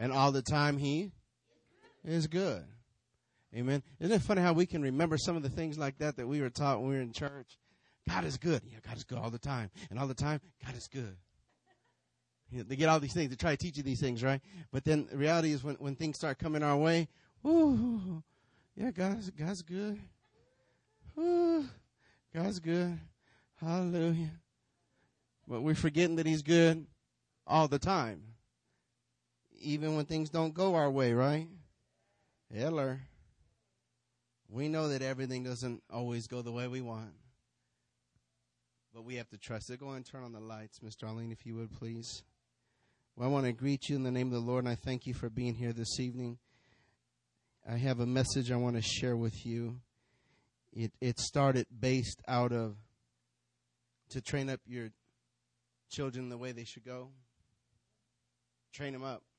And all the time he is good. Amen. Isn't it funny how we can remember some of the things like that we were taught when we were in church? God is good. Yeah, God is good all the time. And all the time, God is good. They get all these things. They try to teach you these things, right? But then the reality is when things start coming our way, ooh, yeah, God's good. Ooh, God's good. Hallelujah. But we're forgetting that he's good all the time. Even when things don't go our way, right? Hello. We know that everything doesn't always go the way we want. But we have to trust it. Go ahead and turn on the lights, Mr. Arlene, if you would, please. Well, I want to greet you in the name of the Lord, and I thank you for being here this evening. I have a message I want to share with you. It started based out of to train up your children the way they should go. Train them up.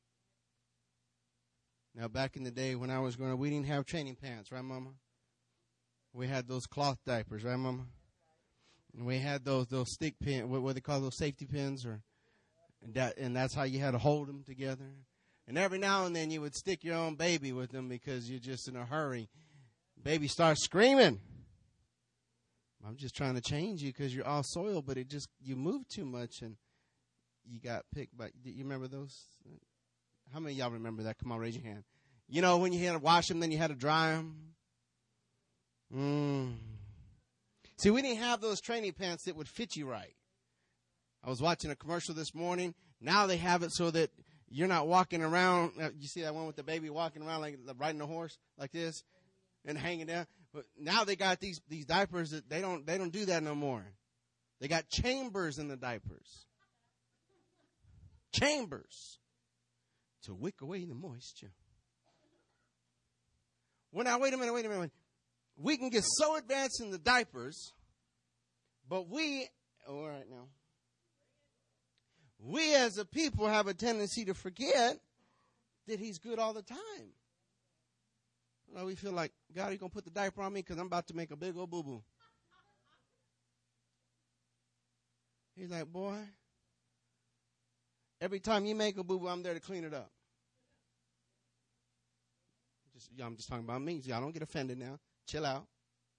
Now, back in the day when I was growing up, we didn't have training pants, right, Mama? We had those cloth diapers, right, Mama? And we had those stick pins, what they call those safety pins, and that's how you had to hold them together. And every now and then you would stick your own baby with them because you're just in a hurry. Baby starts screaming. I'm just trying to change you because you're all soiled, but you move too much and you got picked by. Do you remember those? How many of y'all remember that? Come on, raise your hand. You know, when you had to wash them, then you had to dry them. See, we didn't have those training pants that would fit you right. I was watching a commercial this morning. Now they have it so that you're not walking around. You see that one with the baby walking around like riding a horse like this and hanging down. But now they got these diapers that they don't do that no more. They got chambers in the diapers. Chambers to wick away the moisture. Well, now, wait a minute. We can get so advanced in the diapers, but we as a people have a tendency to forget that he's good all the time. We feel like, God, you going to put the diaper on me because I'm about to make a big old boo-boo. He's like, boy, every time you make a boo-boo, I'm there to clean it up. I'm just talking about me. Y'all don't get offended now. Chill out.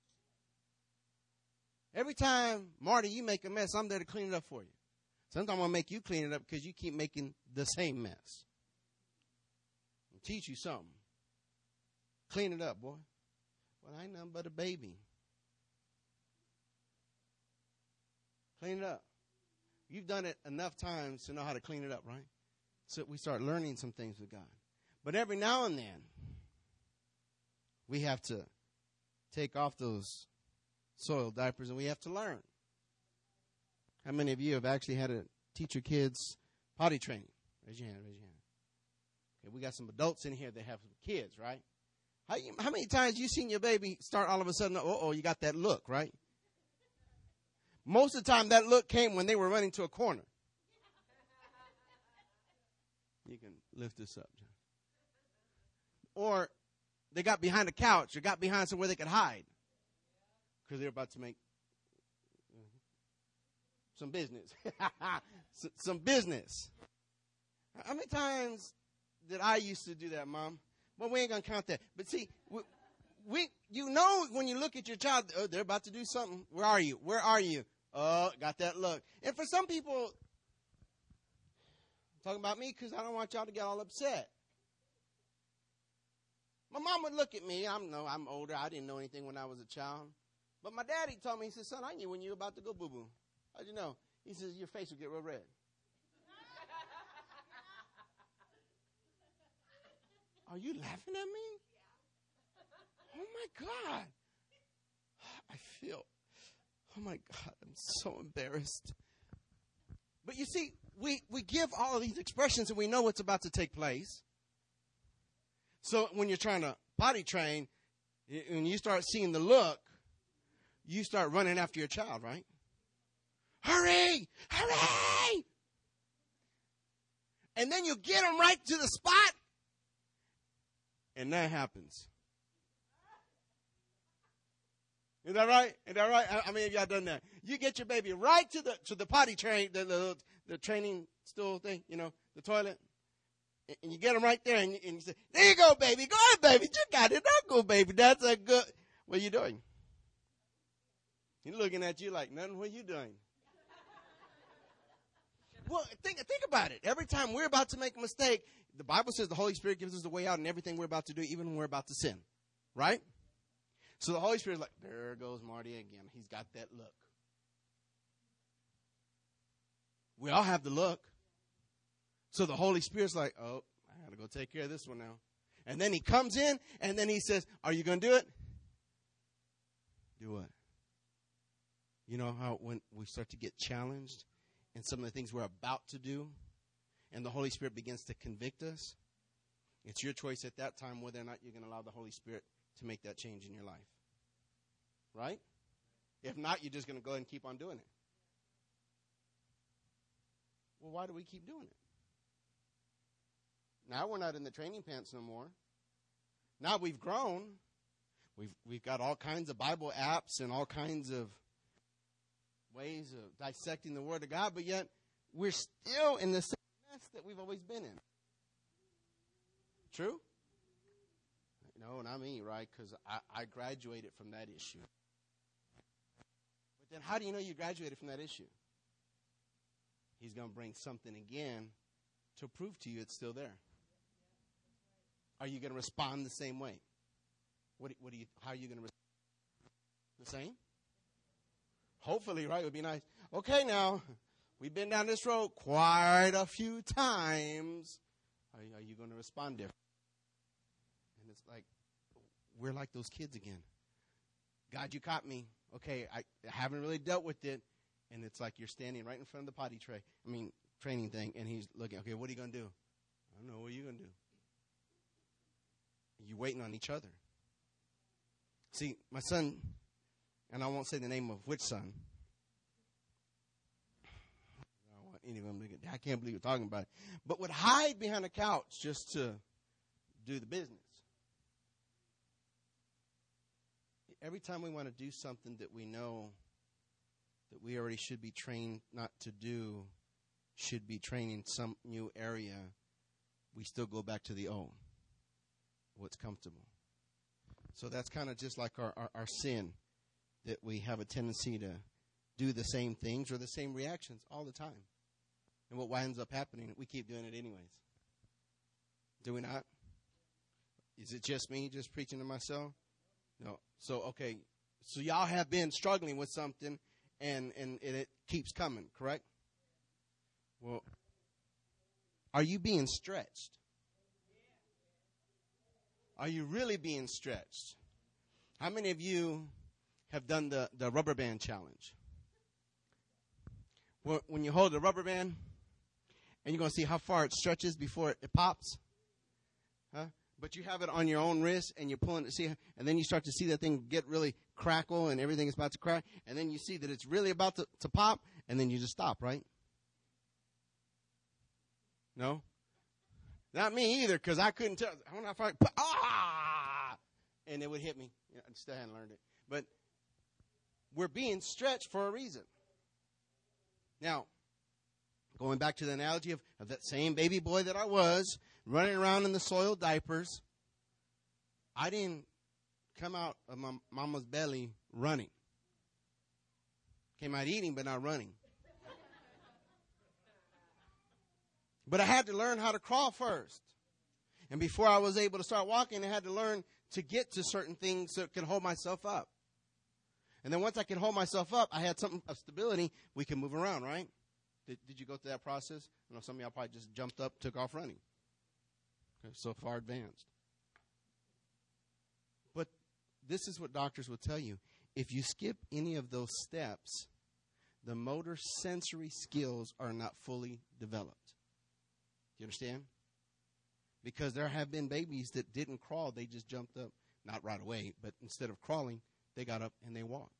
Every time, Marty, you make a mess, I'm there to clean it up for you. Sometimes I'm going to make you clean it up because you keep making the same mess. I'll teach you something. Clean it up, boy. Well, I ain't nothing but a baby. Clean it up. You've done it enough times to know how to clean it up, right? So we start learning some things with God. But every now and then, we have to take off those soiled diapers and we have to learn. How many of you have actually had to teach your kids potty training? Raise your hand. Okay, we got some adults in here that have some kids, right? How many times you seen your baby start all of a sudden, you got that look, right? Most of the time that look came when they were running to a corner. You can lift this up, John. Or they got behind a couch or got behind somewhere they could hide because they're about to make some business. Some business. How many times did I used to do that, Mom? Well, we ain't going to count that. But see, you know when you look at your child, they're about to do something. Where are you? Oh, got that look. And for some people, I'm talking about me because I don't want y'all to get all upset. My mom would look at me. I'm older. I didn't know anything when I was a child. But my daddy told me, he said, son, I knew when you were about to go boo-boo. How'd you know? He says, your face will get real red. Are you laughing at me? Oh, my God. Oh, my God, I'm so embarrassed. But you see, we give all of these expressions and we know what's about to take place. So when you're trying to potty train, when you start seeing the look, you start running after your child, right? Hurry! Hurry! And then you get them right to the spot. And that happens. Is that right? How many of y'all done that? You get your baby right to the potty train, the training stool thing, the toilet. And you get them right there, and you say, there you go, baby. Go ahead, baby. You got it. Now go, baby. That's a good. What are you doing? He's looking at you like, nothing. What are you doing? Well, think about it. Every time we're about to make a mistake, the Bible says the Holy Spirit gives us the way out in everything we're about to do, even when we're about to sin. Right? So the Holy Spirit's like, there goes Marty again. He's got that look. We all have the look. So the Holy Spirit's like, oh, I got to go take care of this one now. And then he comes in, and then he says, are you going to do it? Do what? You know how when we start to get challenged in some of the things we're about to do, and the Holy Spirit begins to convict us, it's your choice at that time whether or not you're going to allow the Holy Spirit to make that change in your life. Right? If not, you're just going to go ahead and keep on doing it. Well, why do we keep doing it? Now we're not in the training pants no more. Now we've grown. We've got all kinds of Bible apps and all kinds of ways of dissecting the Word of God, but yet we're still in the same mess that we've always been in. True? No, not me, right? Because I graduated from that issue. But then how do you know you graduated from that issue? He's going to bring something again to prove to you it's still there. Are you going to respond the same way? How are you going to respond? The same? Hopefully, right? It would be nice. Okay, now, we've been down this road quite a few times. Are you going to respond different? And it's like, we're like those kids again. God, you caught me. Okay, I haven't really dealt with it. And it's like you're standing right in front of the training thing, and he's looking, okay, what are you going to do? I don't know, what are you going to do? You're waiting on each other. See, my son, and I won't say the name of which son. I don't want any of them to I can't believe we're talking about it. But would hide behind a couch just to do the business. Every time we want to do something that we know that we already should be trained not to do, should be trained in some new area, we still go back to the old, what's comfortable. So that's kind of just like our sin, that we have a tendency to do the same things or the same reactions all the time. And what ends up happening, we keep doing it anyways. Do we not? Is it just me just preaching to myself? No. So, okay. So y'all have been struggling with something, and it keeps coming, correct? Well, are you being stretched? Are you really being stretched? How many of you have done the rubber band challenge? Well, when you hold the rubber band, and you're going to see how far it stretches before it pops. Huh? But you have it on your own wrist, and you're pulling it, and then you start to see that thing get really crackle, and everything is about to crack, and then you see that it's really about to pop, and then you just stop, right? No? Not me either, because I couldn't tell. I wonder if and it would hit me. I still hadn't learned it. But we're being stretched for a reason. Now, going back to the analogy of that same baby boy that I was, running around in the soiled diapers, I didn't come out of my mama's belly running. Came out eating, but not running. But I had to learn how to crawl first. And before I was able to start walking, I had to learn to get to certain things so I could hold myself up. And then once I could hold myself up, I had something of stability. We can move around, right? Did you go through that process? I know some of y'all probably just jumped up, took off running. Okay, so far advanced. But this is what doctors will tell you. If you skip any of those steps, the motor sensory skills are not fully developed. Do you understand? Because there have been babies that didn't crawl. They just jumped up, not right away, but instead of crawling, they got up and they walked.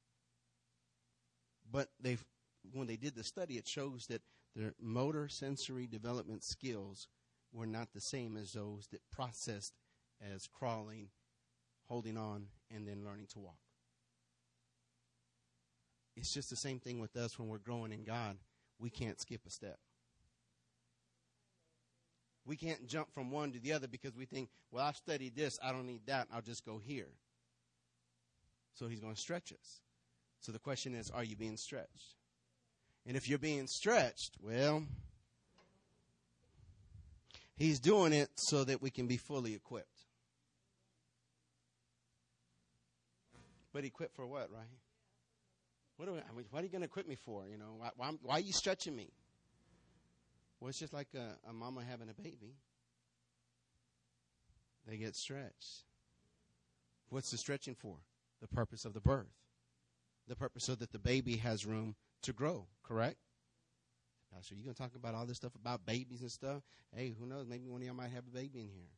But when they did the study, it shows that their motor sensory development skills were not the same as those that processed as crawling, holding on, and then learning to walk. It's just the same thing with us when we're growing in God. We can't skip a step. We can't jump from one to the other because we think, well, I've studied this. I don't need that. I'll just go here. So he's going to stretch us. So the question is, are you being stretched? And if you're being stretched, well, he's doing it so that we can be fully equipped. But equipped for what, right? What are you going to equip me for? You know, why are you stretching me? Well, it's just like a mama having a baby. They get stretched. What's the stretching for? The purpose of the birth. The purpose so that the baby has room to grow, correct? Pastor, you going to talk about all this stuff about babies and stuff? Hey, who knows? Maybe one of y'all might have a baby in here.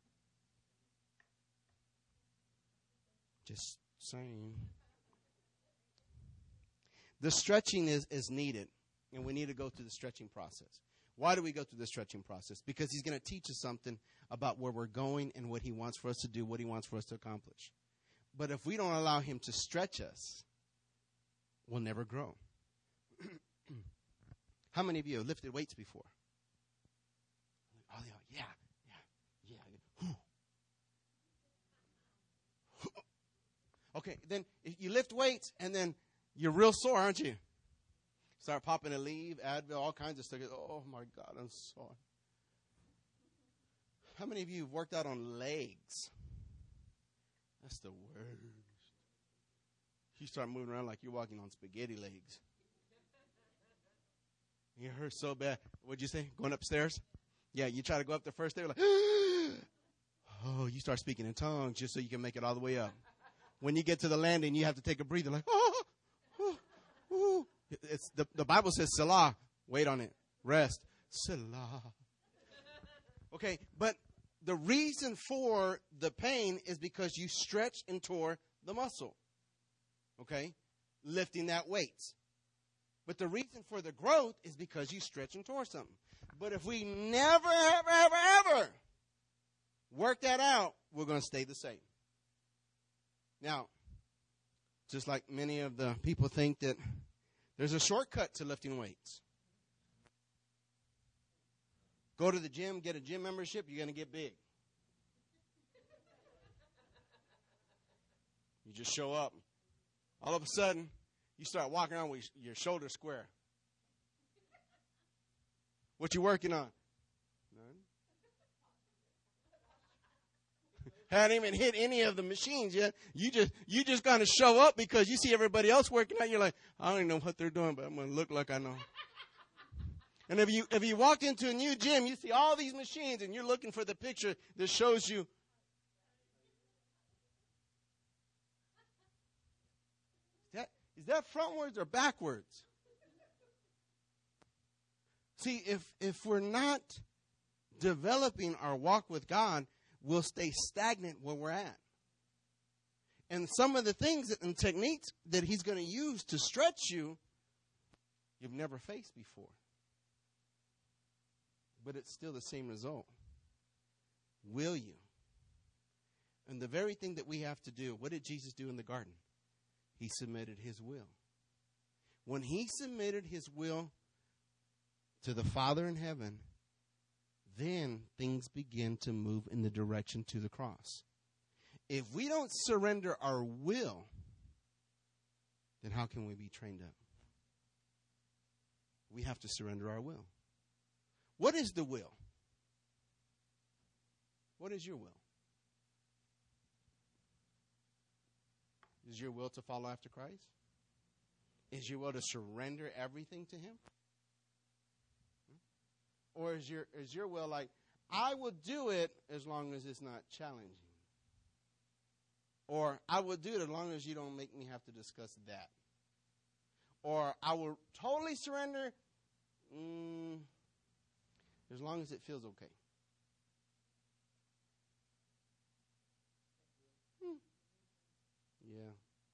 Just saying. The stretching is needed, and we need to go through the stretching process. Why do we go through the stretching process? Because he's going to teach us something about where we're going and what he wants for us to do, what he wants for us to accomplish. But if we don't allow him to stretch us, we'll never grow. How many of you have lifted weights before? Oh, yeah. Okay, then if you lift weights and then you're real sore, aren't you? Start popping a leave, Advil, all kinds of stuff. Oh, my God, I'm sore. How many of you have worked out on legs? That's the worst. You start moving around like you're walking on spaghetti legs. You hurt so bad. What'd you say? Going upstairs? Yeah, you try to go up the first day, like, oh, you start speaking in tongues just so you can make it all the way up. When you get to the landing, you have to take a breather, like, oh. It's the Bible says Selah. Wait on it. Rest. Selah. Okay, but the reason for the pain is because you stretch and tore the muscle. Okay? Lifting that weight. But the reason for the growth is because you stretch and tore something. But if we never, ever work that out, we're going to stay the same. Now, just like many of the people think that there's a shortcut to lifting weights. Go to the gym, get a gym membership, you're going to get big. You just show up. All of a sudden, you start walking around with your shoulders square. What you working on? None. Hadn't even hit any of the machines yet. You just gonna show up because you see everybody else working out. You're like, I don't even know what they're doing, but I'm gonna look like I know. And if you walked into a new gym, you see all these machines, and you're looking for the picture that shows you. Is that frontwards or backwards? See, if we're not developing our walk with God, we'll stay stagnant where we're at. And some of the things and techniques that he's going to use to stretch you, you've never faced before. But it's still the same result. Will you? And the very thing that we have to do, what did Jesus do in the garden? He submitted his will. When he submitted his will to the Father in heaven, then things begin to move in the direction to the cross. If we don't surrender our will, then how can we be trained up? We have to surrender our will. What is the will? What is your will? Is your will to follow after Christ? Is your will to surrender everything to him? Or is your will like, I will do it as long as it's not challenging? Or I will do it as long as you don't make me have to discuss that? Or I will totally surrender as long as it feels okay. Yeah.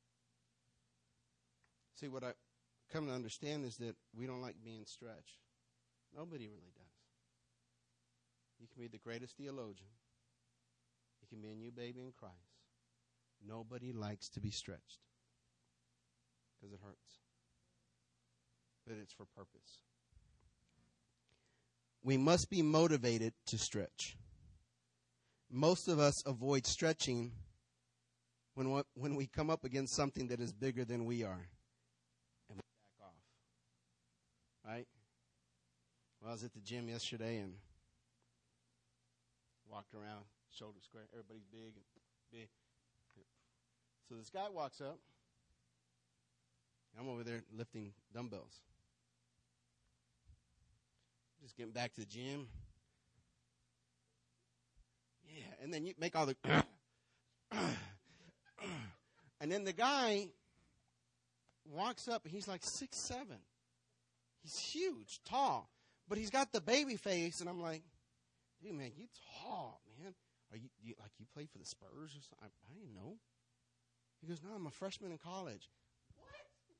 See, what I come to understand is that we don't like being stretched. Nobody really does. You can be the greatest theologian. You can be a new baby in Christ. Nobody likes to be stretched because it hurts. But it's for purpose. we must be motivated to stretch. Most of us avoid stretching when we come up against something that is bigger than we are, and we back off. Right? Well, I was at the gym yesterday and walked around, shoulder square. Everybody's big and big. So this guy walks up. I'm over there lifting dumbbells. Just getting back to the gym. Yeah, and then you make all the... and then the guy walks up, and he's like 6'7". He's huge, tall. But he's got the baby face, and I'm like, dude, man, you tall, man. Are you play for the Spurs or something? I didn't know. He goes, no, I'm a freshman in college. What?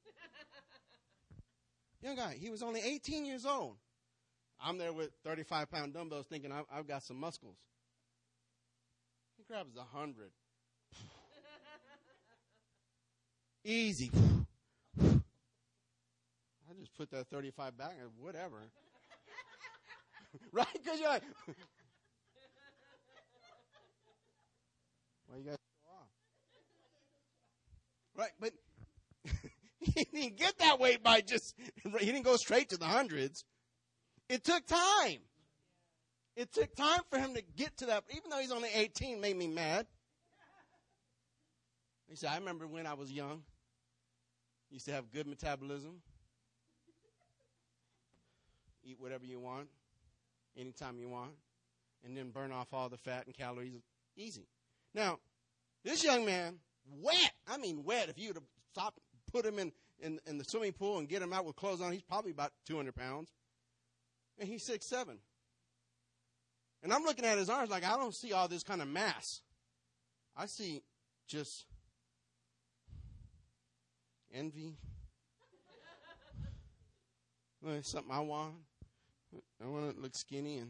Young guy, he was only 18 years old. I'm there with 35-pound dumbbells thinking I've got some muscles. He grabs 100. Easy. I just put that 35 back and whatever. Right? Because you're like, well, you guys go off. Right? But he didn't get that weight by just, he didn't go straight to the hundreds. It took time. It took time for him to get to that. Even though he's only 18, made me mad. He said, I remember when I was young. Used to have good metabolism. Eat whatever you want, anytime you want, and then burn off all the fat and calories. Easy. Now, this young man, wet. I mean wet. If you would have put him in the swimming pool and get him out with clothes on, he's probably about 200 pounds. And he's 6'7". And I'm looking at his arms like I don't see all this kind of mass. I see just envy. Well, it's something I want. I want to look skinny.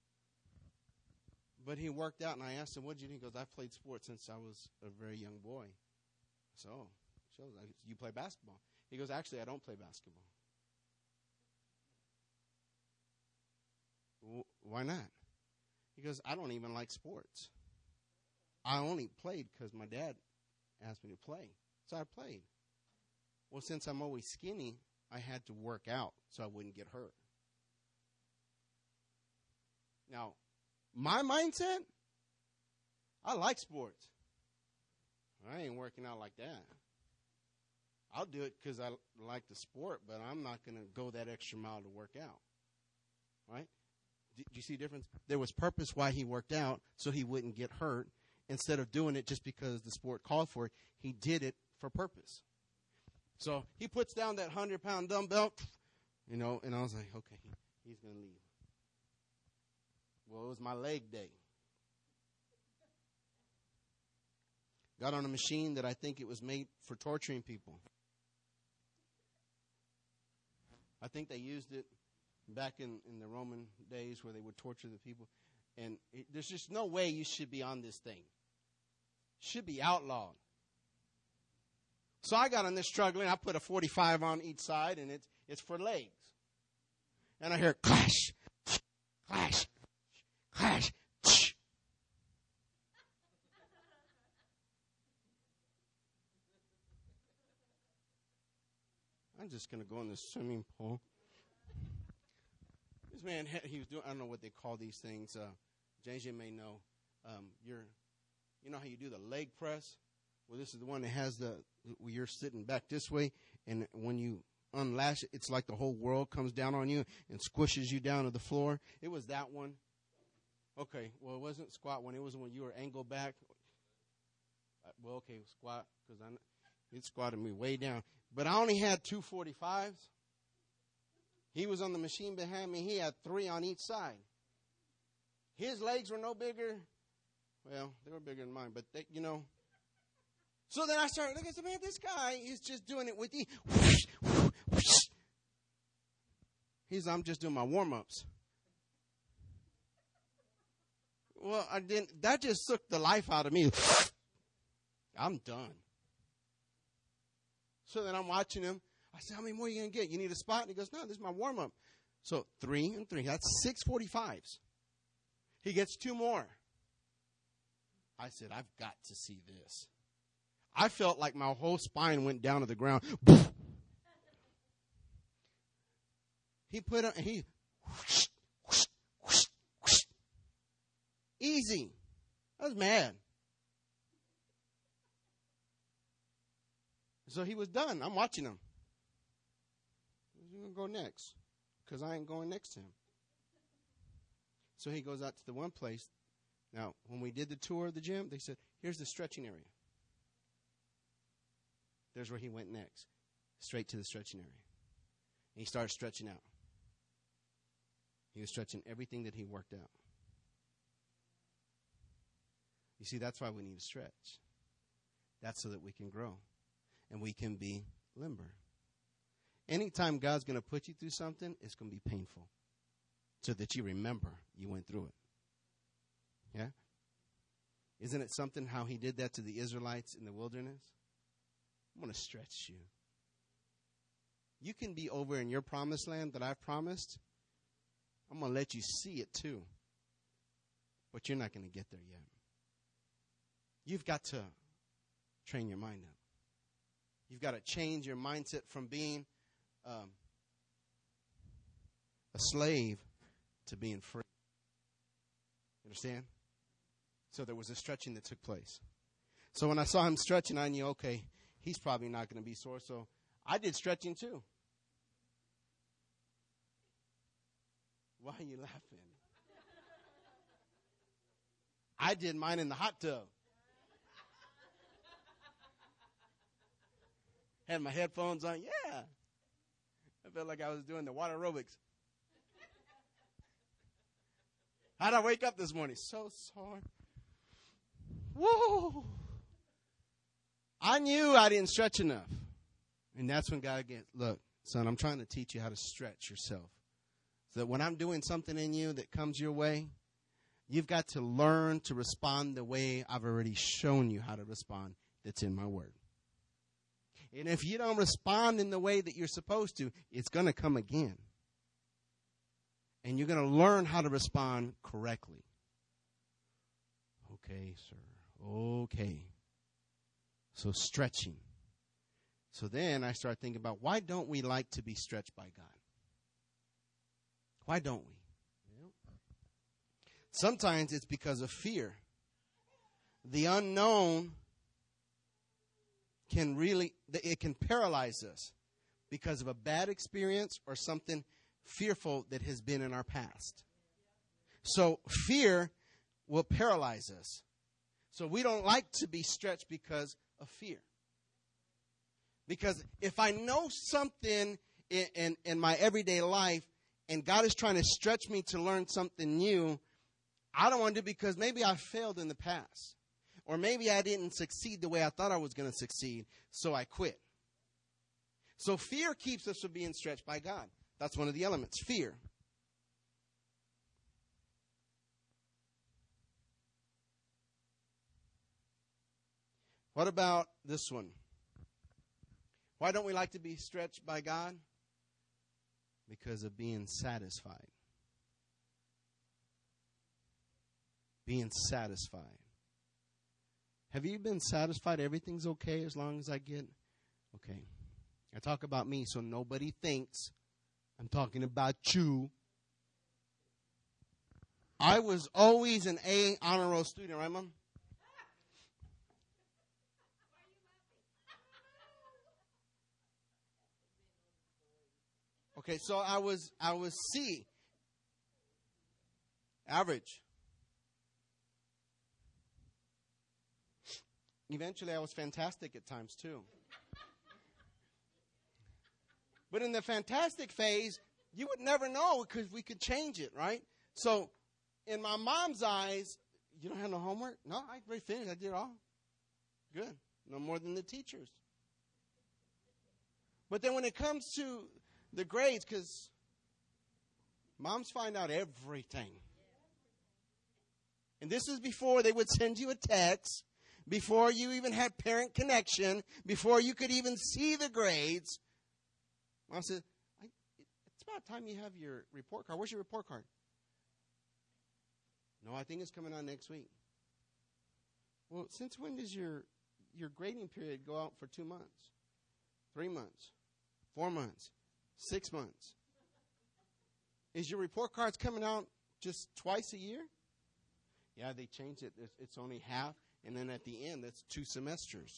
But he worked out, and I asked him, what did you do? He goes, I've played sports since I was a very young boy. So, you play basketball? He goes, actually, I don't play basketball. Why not? He goes, I don't even like sports. I only played because my dad asked me to play. So I played. Well, since I'm always skinny, I had to work out so I wouldn't get hurt. Now, my mindset, I like sports. I ain't working out like that. I'll do it because I like the sport, but I'm not going to go that extra mile to work out. Right? Do you see the difference? There was purpose why he worked out so he wouldn't get hurt. Instead of doing it just because the sport called for it, he did it for purpose. So he puts down that 100-pound dumbbell, and I was like, okay, he's going to leave. Well, it was my leg day. Got on a machine that I think it was made for torturing people. I think they used it back in the Roman days where they would torture the people. And there's just no way you should be on this thing. Should be outlawed. So I got on this struggling. I put a 45 on each side, and it's for legs. And I hear clash, clash, clash. I'm just going to go in the swimming pool. This man, he was doing, I don't know what they call these things. JJ may know. You know how you do the leg press? Well, this is the one that has where you're sitting back this way, and when you unlash it, it's like the whole world comes down on you and squishes you down to the floor. It was that one. Okay, well, it wasn't squat one. It was when you were angled back. Well, okay, squat, because it squatted me way down. But I only had 2 45s. He was on the machine behind me. He had 3 on each side. His legs were no bigger. Well, they were bigger than mine, but So then I started looking. I said, man, this guy is just doing it with the whoosh, whoosh, whoosh. I'm just doing my warm-ups. Well, I didn't. That just sucked the life out of me. I'm done. So then I'm watching him. I said, how many more are you going to get? You need a spot? And he goes, no, this is my warm-up. So 3 and 3. That's 6 45s. He gets 2 more. I said, I've got to see this. I felt like my whole spine went down to the ground. He put on, whoosh, whoosh, whoosh, whoosh. Easy. I was mad. So he was done. I'm watching him. Who's going to go next? Because I ain't going next to him. So he goes out to the one place. Now, when we did the tour of the gym, they said, here's the stretching area. There's where he went next. Straight to the stretching area. And he started stretching out. He was stretching everything that he worked out. You see, that's why we need to stretch. That's so that we can grow. And we can be limber. Anytime God's going to put you through something, it's going to be painful. So that you remember you went through it. Yeah? Isn't it something how he did that to the Israelites in the wilderness? I'm going to stretch you. You can be over in your promised land that I've promised. I'm going to let you see it too. But you're not going to get there yet. You've got to train your mind up. You've got to change your mindset from being a slave to being free. Understand? So there was a stretching that took place. So when I saw him stretching, I knew, okay, he's probably not going to be sore. So I did stretching too. Why are you laughing? I did mine in the hot tub. Had my headphones on. Yeah. I felt like I was doing the water aerobics. How'd I wake up this morning? So sore. Whoa. I knew I didn't stretch enough. And that's when God gets, look, son, I'm trying to teach you how to stretch yourself. So that when I'm doing something in you that comes your way, you've got to learn to respond the way I've already shown you how to respond that's in my word. And if you don't respond in the way that you're supposed to, it's going to come again. And you're going to learn how to respond correctly. Okay, sir. Okay. So stretching. So then I start thinking about, why don't we like to be stretched by God? Why don't we? Sometimes it's because of fear. The unknown it can paralyze us because of a bad experience or something fearful that has been in our past. So fear will paralyze us. So we don't like to be stretched because of fear. Because if I know something in my everyday life and God is trying to stretch me to learn something new, I don't want to do it because maybe I failed in the past. Or maybe I didn't succeed the way I thought I was going to succeed, so I quit. So fear keeps us from being stretched by God. That's one of the elements, fear. What about this one? Why don't we like to be stretched by God? Because of being satisfied. Being satisfied. Have you been satisfied? Everything's okay as long as I get... Okay. I talk about me so nobody thinks I'm talking about you. I was always an A honor roll student, right, Mom? Okay, so I was C. Average. Eventually, I was fantastic at times, too. But in the fantastic phase, you would never know because we could change it, right? So, in my mom's eyes, you don't have no homework? No, I already finished. I did it all. Good. No more than the teachers. But then when it comes to the grades, because moms find out everything. And this is before they would send you a text. Before you even had parent connection, before you could even see the grades. Mom said, it's about time you have your report card. Where's your report card? No, I think it's coming out next week. Well, since when does your grading period go out for 2 months, 3 months, 4 months, 6 months? Is your report cards coming out just twice a year? Yeah, they changed it. It's only half, and then at the end, that's 2 semesters.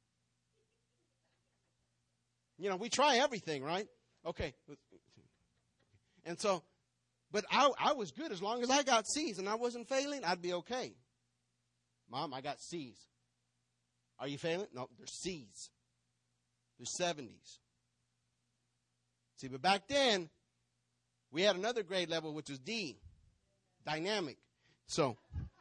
You know, we try everything, right? Okay. And so, but I was good as long as I got C's and I wasn't failing, I'd be okay. Mom, I got C's. Are you failing? No, there's C's. There's 70s. See, but back then, we had another grade level, which was D, dynamic. So,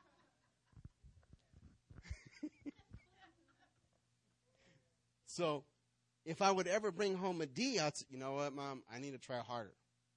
so if I would ever bring home a D, I'd say, you know what, Mom, I need to try harder.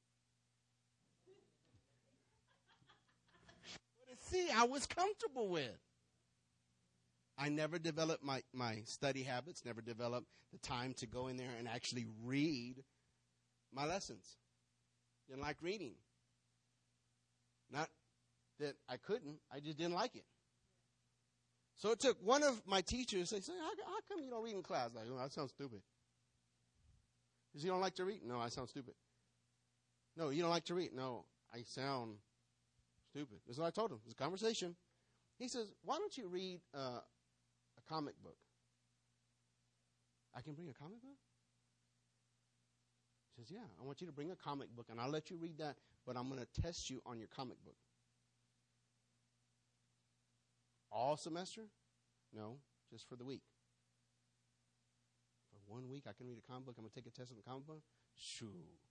But a C, I was comfortable with. I never developed my study habits, never developed the time to go in there and actually read my lessons. Didn't like reading. Not that I couldn't, I just didn't like it. So it took one of my teachers to say, how come you don't read in class? Like, oh, that sounds stupid. Because you don't like to read? No, I sound stupid. No, you don't like to read? No, I sound stupid. This is what I told him. It was a conversation. He says, why don't you read a comic book? I can bring a comic book? He says, yeah, I want you to bring a comic book, and I'll let you read that, but I'm going to test you on your comic book. All semester? No, just for the week. For 1 week, I can read a comic book. I'm going to take a test on the comic book? Shoo.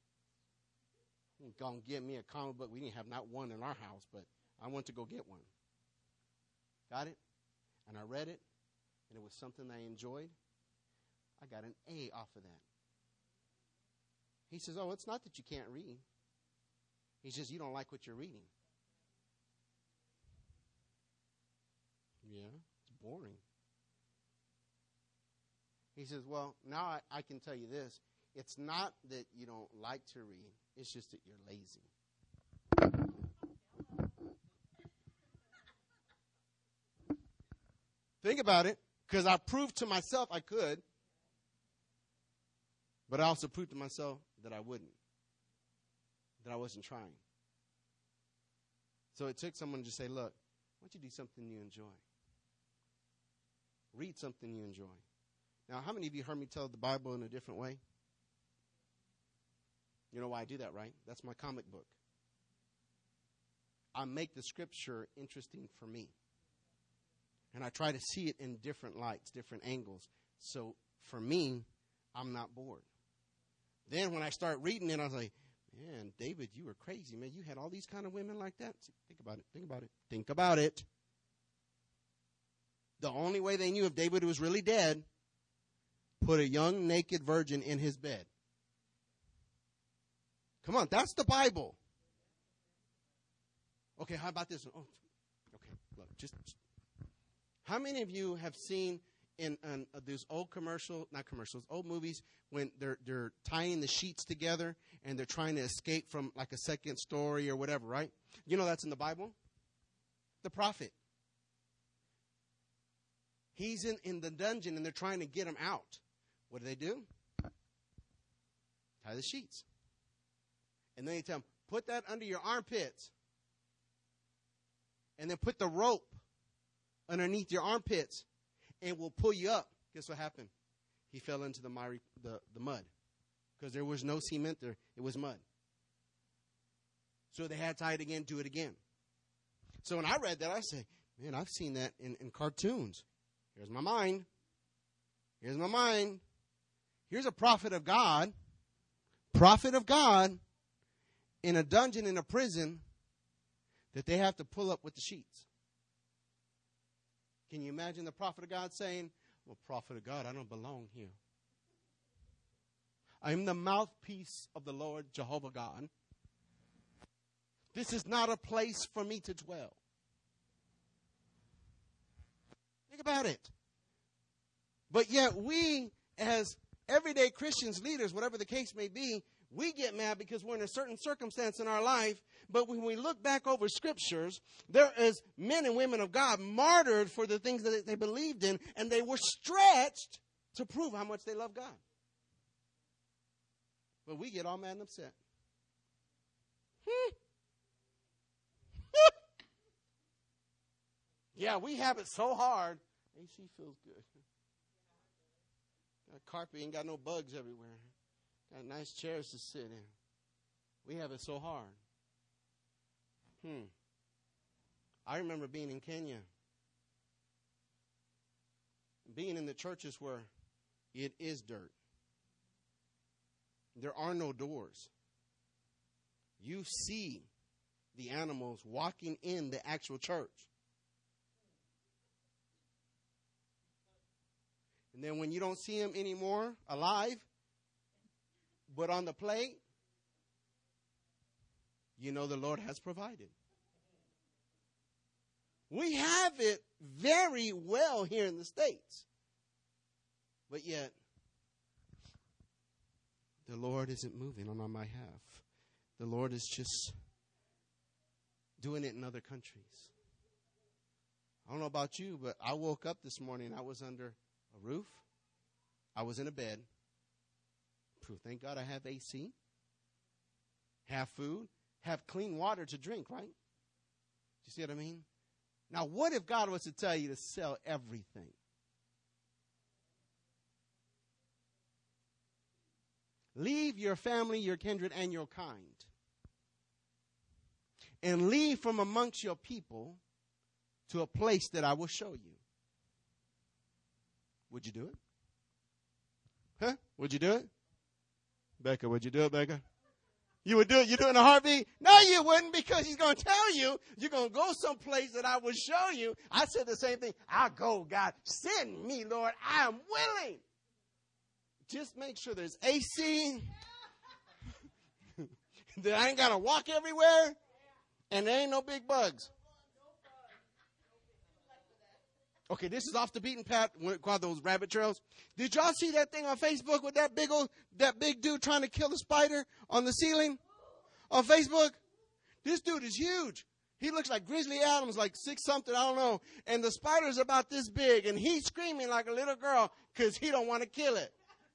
Go and get me a comic book. We didn't have not one in our house, but I went to go get one. Got it? And I read it, and it was something I enjoyed. I got an A off of that. He says, oh, it's not that you can't read. He says, you don't like what you're reading. Yeah, it's boring. He says, well, now I can tell you this. It's not that you don't like to read. It's just that you're lazy. Think about it, because I proved to myself I could, but I also proved to myself that I wouldn't, that I wasn't trying. So it took someone to say, look, why don't you do something you enjoy? Read something you enjoy. Now, how many of you heard me tell the Bible in a different way? You know why I do that, right? That's my comic book. I make the scripture interesting for me. And I try to see it in different lights, different angles. So for me, I'm not bored. Then when I start reading it, I was like, man, David, you were crazy, man. You had all these kind of women like that? See, think about it. Think about it. Think about it. The only way they knew if David was really dead, put a young naked virgin in his bed. Come on, that's the Bible. Okay, how about this one? Oh, okay, look, just how many of you have seen in those old old movies when they're tying the sheets together and they're trying to escape from like a second story or whatever, right? You know that's in the Bible? The prophet. He's in the dungeon and they're trying to get him out. What do? Tie the sheets. And then they tell him, put that under your armpits. And then put the rope underneath your armpits and we'll pull you up. Guess what happened? He fell into the mud. Because there was no cement there. It was mud. So they had to tie it again, do it again. So when I read that, I say, man, I've seen that in cartoons. Here's my mind. Here's my mind. Here's a prophet of God in a dungeon in a prison that they have to pull up with the sheets. Can you imagine the prophet of God saying, well, prophet of God, I don't belong here. I am the mouthpiece of the Lord Jehovah God. This is not a place for me to dwell. Think about it. But yet we, as everyday Christians, leaders, whatever the case may be, We get mad because we're in a certain circumstance in our life. But when we look back over scriptures, there is men and women of God martyred for the things that they believed in. And they were stretched to prove how much they love God. But we get all mad and upset. Yeah, we have it so hard. AC feels good. Got carpet, ain't got no bugs everywhere. Got nice chairs to sit in. We have it so hard. I remember being in Kenya. Being in the churches where it is dirt. There are no doors. You see the animals walking in the actual church. And then when you don't see them anymore alive, but on the plate, you know the Lord has provided. We have it very well here in the States. But yet, the Lord isn't moving on my behalf. The Lord is just doing it in other countries. I don't know about you, but I woke up this morning. I was under a roof. I was in a bed. Thank God I have AC. Have food. Have clean water to drink, right? You see what I mean? Now, what if God was to tell you to sell everything? Leave your family, your kindred, and your kind. And leave from amongst your people to a place that I will show you. Would you do it? Huh? Would you do it? Becca, would you do it, Becca? You would do it? You do it in a heartbeat? No, you wouldn't, because he's going to tell you, you're going to go someplace that I will show you. I said the same thing. I'll go, God. Send me, Lord. I am willing. Just make sure there's AC. That I ain't got to walk everywhere. And there ain't no big bugs. Okay, this is off the beaten path. We call those rabbit trails. Did y'all see that thing on Facebook with that big dude trying to kill the spider on the ceiling on Facebook? This dude is huge. He looks like Grizzly Adams, like 6-something, I don't know. And the spider's about this big, and he's screaming like a little girl because he don't want to kill it.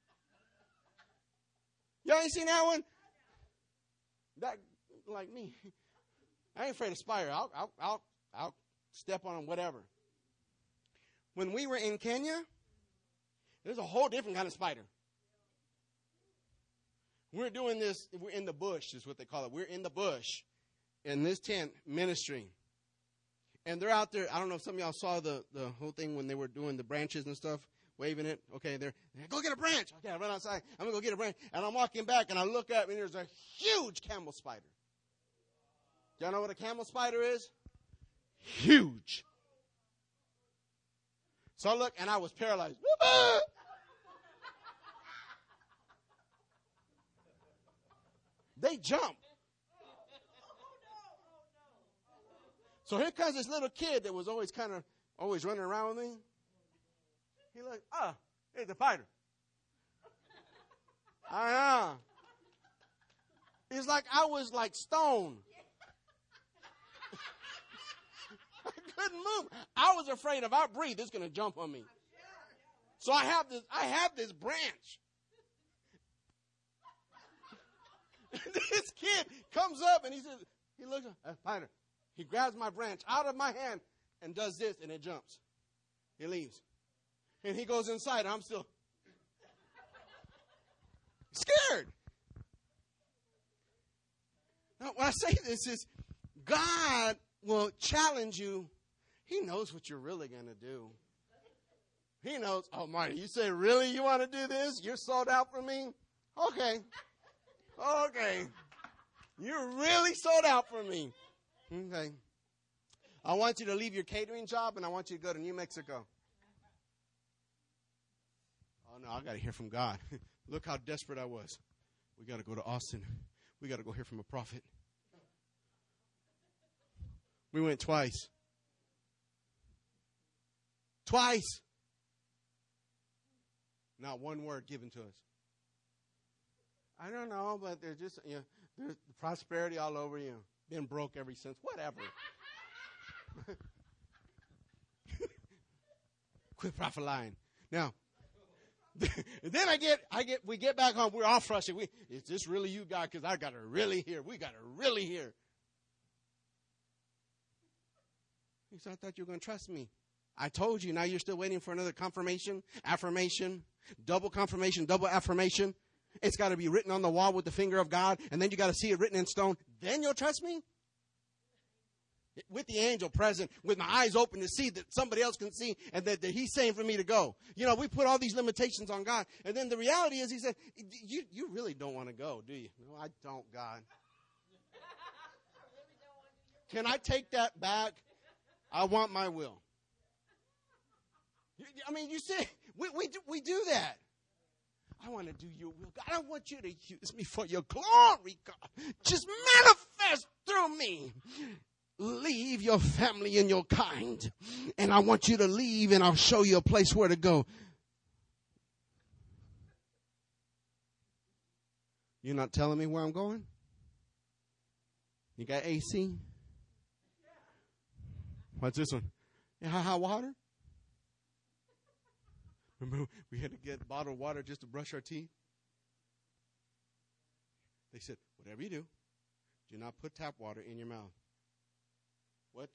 Y'all ain't seen that one? That, like me. I ain't afraid of spider. I'll step on him, whatever. When we were in Kenya, there's a whole different kind of spider. We're doing this, we're in the bush is what they call it. We're in the bush in this tent ministering. And they're out there. I don't know if some of y'all saw the whole thing when they were doing the branches and stuff, waving it. Okay, they're go get a branch. Okay, I run outside. I'm going to go get a branch. And I'm walking back and I look up and there's a huge camel spider. Y'all know what a camel spider is? Huge. So I look, and I was paralyzed. They jump. So here comes this little kid that was always running around with me. He looked, it's a spider. I know. It's like I was like stone. Couldn't move. I was afraid if I breathe, it's going to jump on me. So I have this branch. This kid comes up and he says, he looks at spider. He grabs my branch out of my hand and does this and it jumps. He leaves. And he goes inside and I'm still scared. Now, when I say this is God will challenge you. He knows what you're really going to do. He knows, oh, Marty, you say, really, you want to do this? You're sold out for me? Okay. You're really sold out for me. Okay. I want you to leave your catering job, and I want you to go to New Mexico. Oh, no, I got to hear from God. Look how desperate I was. We got to go to Austin. We got to go hear from a prophet. We went twice. Twice. Not one word given to us. I don't know, but there's just, there's prosperity all over you. Been broke ever since. Whatever. Quit prophet lying. Now, then we get back home. We're all frustrated. Is this really you, God? Because I got to really hear. We got to really hear. He said, I thought you were going to trust me. I told you. Now you're still waiting for another confirmation, affirmation, double confirmation, double affirmation. It's got to be written on the wall with the finger of God, and then you got to see it written in stone. Then you'll trust me? With the angel present, with my eyes open to see that somebody else can see, and that he's saying for me to go. We put all these limitations on God. And then the reality is, he said, you really don't want to go, do you? No, I don't, God. Can I take that back? I want my will. I mean, you see, we do that. I want to do your will, God. I want you to use me for your glory, God. Just manifest through me. Leave your family and your kind. And I want you to leave, and I'll show you a place where to go. You're not telling me where I'm going? You got AC? What's this one? Hot water? Remember, we had to get bottled water just to brush our teeth? They said, whatever you do not put tap water in your mouth. What?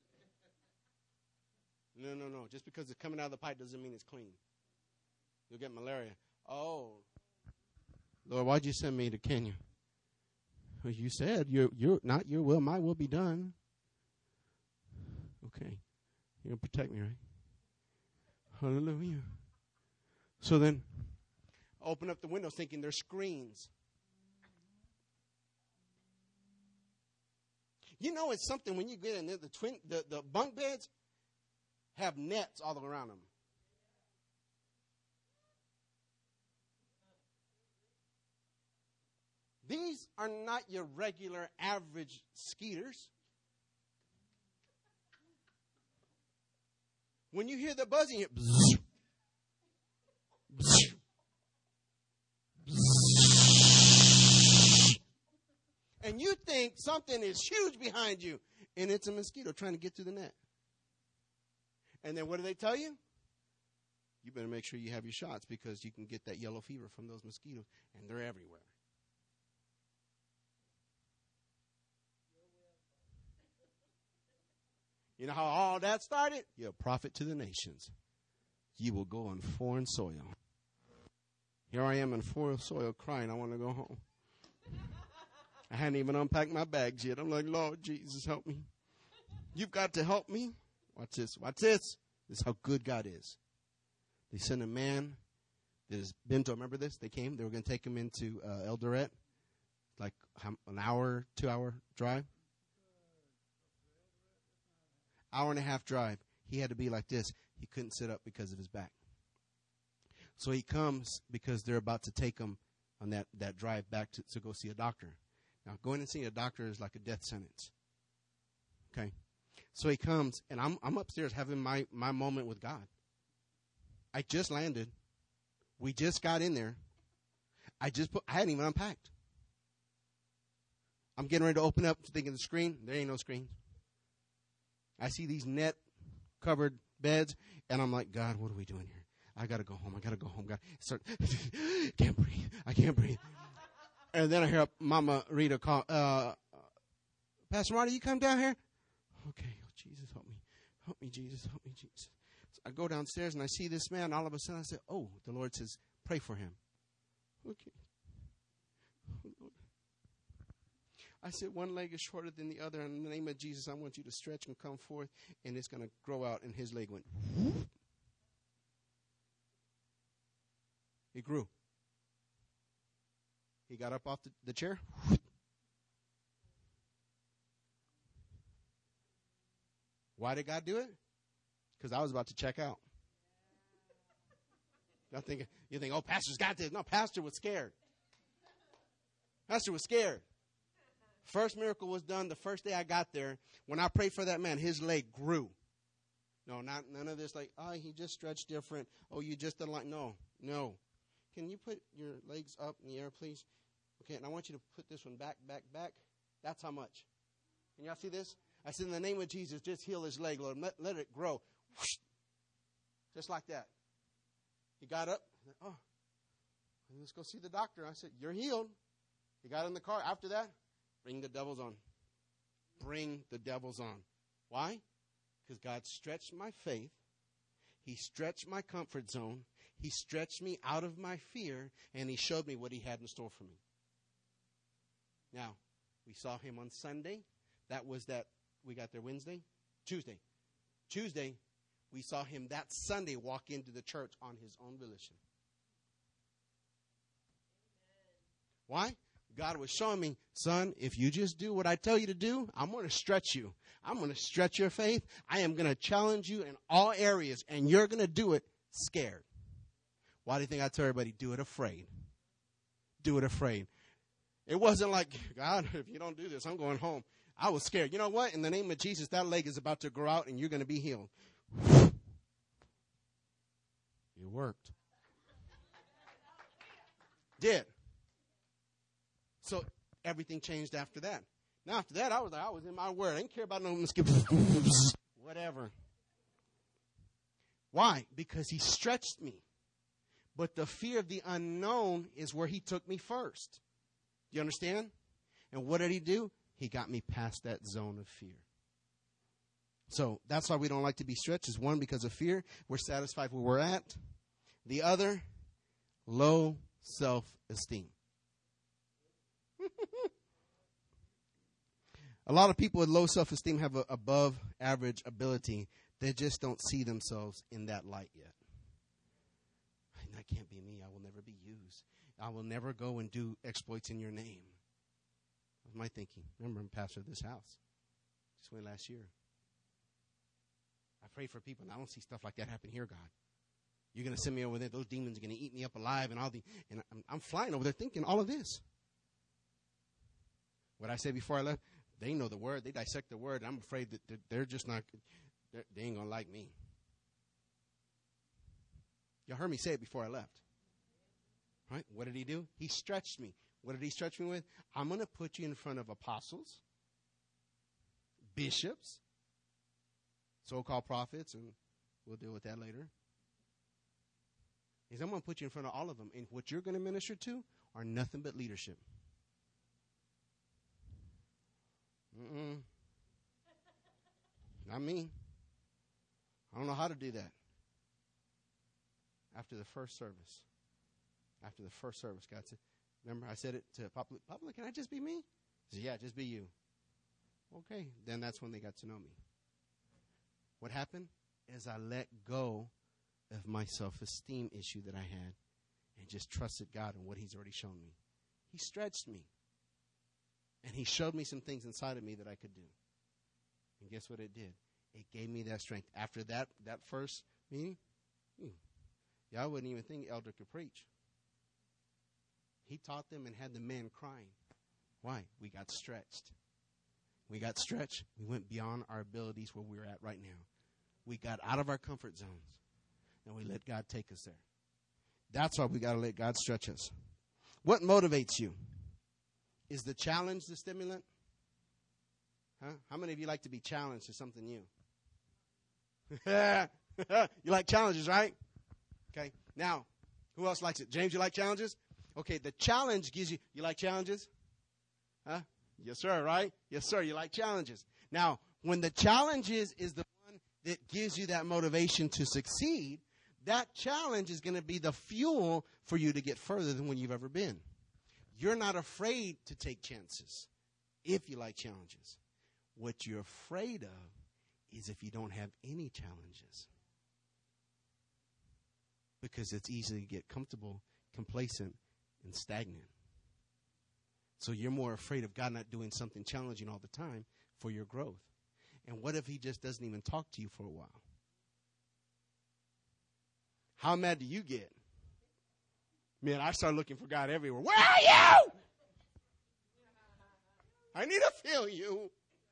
No. Just because it's coming out of the pipe doesn't mean it's clean. You'll get malaria. Oh. Lord, why'd you send me to Kenya? Well, you said, you're not your will, my will be done. Okay. You're going to protect me, right? Hallelujah. So then, open up the windows thinking there's screens. It's something when you get in there, the bunk beds have nets all around them. These are not your regular average skeeters. When you hear the buzzing, you bzz, bzz, bzz, and you think something is huge behind you, and it's a mosquito trying to get through the net. And then what do they tell you? You better make sure you have your shots because you can get that yellow fever from those mosquitoes, and they're everywhere. You know how all that started? You're a prophet to the nations. You will go on foreign soil. Here I am in foreign soil crying, I want to go home. I hadn't even unpacked my bags yet. I'm like, Lord Jesus, help me. You've got to help me. Watch this. Watch this. This is how good God is. They sent a man that has been to, remember this? They came. They were going to take him into Eldoret. Like an hour, 2 hour drive. Hour and a half drive. He had to be like this. He couldn't sit up because of his back. So he comes because they're about to take him on that drive back to go see a doctor. Now, going and seeing a doctor is like a death sentence. Okay? So he comes, and I'm upstairs having my moment with God. I just landed. We just got in there. I hadn't even unpacked. I'm getting ready to open up, thinking the screen. There ain't no screen. I see these net-covered beds, and I'm like, God, what are we doing here? I got to go home. God, can't breathe. I can't breathe. And then I hear Mama Rita call, Pastor Marty, you come down here? Okay, oh, Jesus, help me. Help me, Jesus. Help me, Jesus. So I go downstairs, and I see this man. All of a sudden, I say, oh, the Lord says, pray for him. Okay. I said, one leg is shorter than the other. In the name of Jesus, I want you to stretch and come forth, and it's going to grow out. And his leg went. It grew. He got up off the chair. Why did God do it? Because I was about to check out. You think, oh, Pastor's got this. No, Pastor was scared. Pastor was scared. First miracle was done the first day I got there. When I prayed for that man, his leg grew. No, none of this like, oh, he just stretched different. Oh, you just didn't like, no. Can you put your legs up in the air, please? Okay, and I want you to put this one back. That's how much. Can y'all see this? I said, in the name of Jesus, just heal his leg, Lord. Let it grow. Whoosh. Just like that. He got up. Oh, let's go see the doctor. I said, you're healed. He got in the car. After that, bring the devils on. Bring the devils on. Why? Because God stretched my faith. He stretched my comfort zone. He stretched me out of my fear, and he showed me what he had in store for me. Now, we saw him on Sunday. We got there Tuesday, we saw him that Sunday walk into the church on his own volition. Why? God was showing me, son, if you just do what I tell you to do, I'm going to stretch you. I'm going to stretch your faith. I am going to challenge you in all areas, and you're going to do it scared. Why do you think I tell everybody, do it afraid? Do it afraid. It wasn't like, God, if you don't do this, I'm going home. I was scared. You know what? In the name of Jesus, that leg is about to grow out, and you're going to be healed. It worked. Did. So everything changed after that. Now after that, I was in my word. I didn't care about no mosquitoes. Whatever. Why? Because he stretched me. But the fear of the unknown is where he took me first. You understand? And what did he do? He got me past that zone of fear. So that's why we don't like to be stretched. Is one, because of fear. We're satisfied where we're at. The other, low self-esteem. A lot of people with low self-esteem have an above average ability. They just don't see themselves in that light yet. That can't be me. I will never be used. I will never go and do exploits in your name. That was my thinking. Remember, I'm pastor of this house. Just went last year. I pray for people, and I don't see stuff like that happen here, God. You're going to send me over there. Those demons are going to eat me up alive, and I'm flying over there thinking all of this. What I said before I left, they know the word. They dissect the word. I'm afraid that they're just not, they ain't going to like me. Y'all heard me say it before I left. Right? What did he do? He stretched me. What did he stretch me with? I'm going to put you in front of apostles, bishops, so-called prophets, and we'll deal with that later. He said, I'm going to put you in front of all of them. And what you're going to minister to are nothing but leadership. Not me. I don't know how to do that. After the first service, God said, remember I said it to public, can I just be me? He said, yeah, just be you. Okay, then that's when they got to know me. What happened is I let go of my self-esteem issue that I had and just trusted God and what he's already shown me. He stretched me. And he showed me some things inside of me that I could do. And guess what it did? It gave me that strength. After that first meeting, y'all wouldn't even think Elder could preach. He taught them and had the men crying. Why? We got stretched. We got stretched. We went beyond our abilities where we're at right now. We got out of our comfort zones. And we let God take us there. That's why we got to let God stretch us. What motivates you? Is the challenge the stimulant? Huh? How many of you like to be challenged to something new? You like challenges, right? Okay. Now, who else likes it? James, you like challenges? Okay, the challenge gives you like challenges? Huh? Yes, sir, right? Yes, sir, you like challenges. Now, when the challenge is the one that gives you that motivation to succeed, that challenge is going to be the fuel for you to get further than when you've ever been. You're not afraid to take chances if you like challenges. What you're afraid of is if you don't have any challenges. Because it's easy to get comfortable, complacent, and stagnant. So you're more afraid of God not doing something challenging all the time for your growth. And what if he just doesn't even talk to you for a while? How mad do you get? Man, I start looking for God everywhere. Where are you? I need to feel you.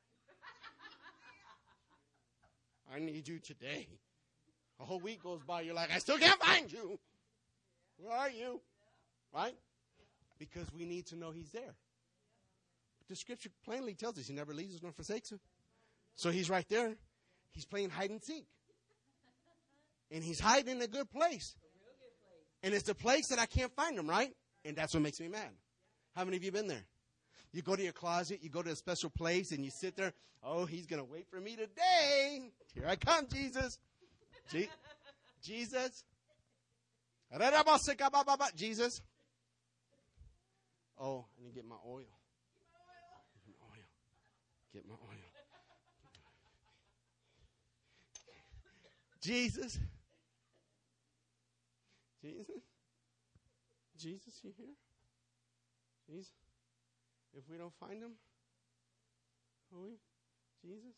I need you today. A whole week goes by. You're like, I still can't find you. Where are you? Right? Because we need to know he's there. The scripture plainly tells us he never leaves us nor forsakes us. So he's right there. He's playing hide and seek. And he's hiding in a good place. And it's a place that I can't find him, right? And that's what makes me mad. How many of you been there? You go to your closet, you go to a special place, and you sit there. Oh, he's going to wait for me today. Here I come, Jesus. Jesus. Jesus. Oh, I need to get my oil. Get my oil. Jesus. Jesus. Jesus, you here? Jesus. If we don't find him, are we? Jesus?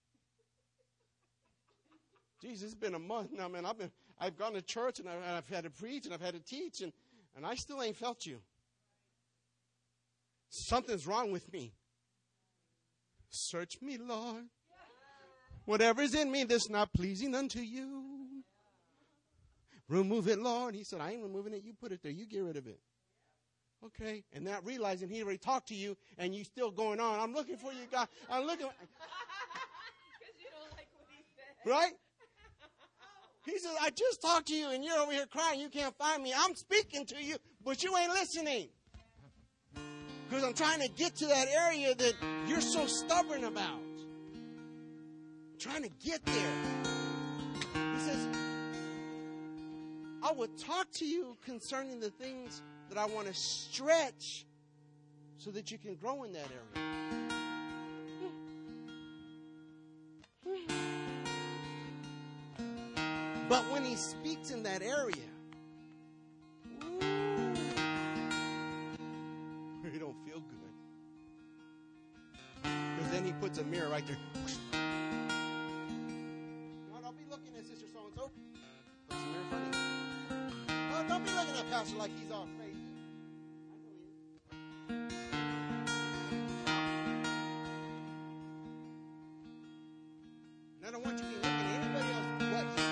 Jesus, it's been a month now, man. I've gone to church and I've had to preach and I've had to teach and I still ain't felt you. Something's wrong with me. Search me, Lord. Whatever's in me that's not pleasing unto you. Remove it, Lord. He said, I ain't removing it. You put it there. You get rid of it. Okay. And not realizing he already talked to you and you still going on. I'm looking for you, God. I'm looking. Because you don't like what he said. Right? He says, I just talked to you and you're over here crying. You can't find me. I'm speaking to you, but you ain't listening. Because I'm trying to get to that area that you're so stubborn about. I'm trying to get there. He says, I will talk to you concerning the things that I want to stretch so that you can grow in that area. But when he speaks in that area, you don't feel good. Because then he puts a mirror right there. No, don't be looking at Sister So-and-so. Puts a mirror in front of you. Oh, don't be looking at Pastor like he's all crazy. I know he is. And I don't want you to be looking at anybody else but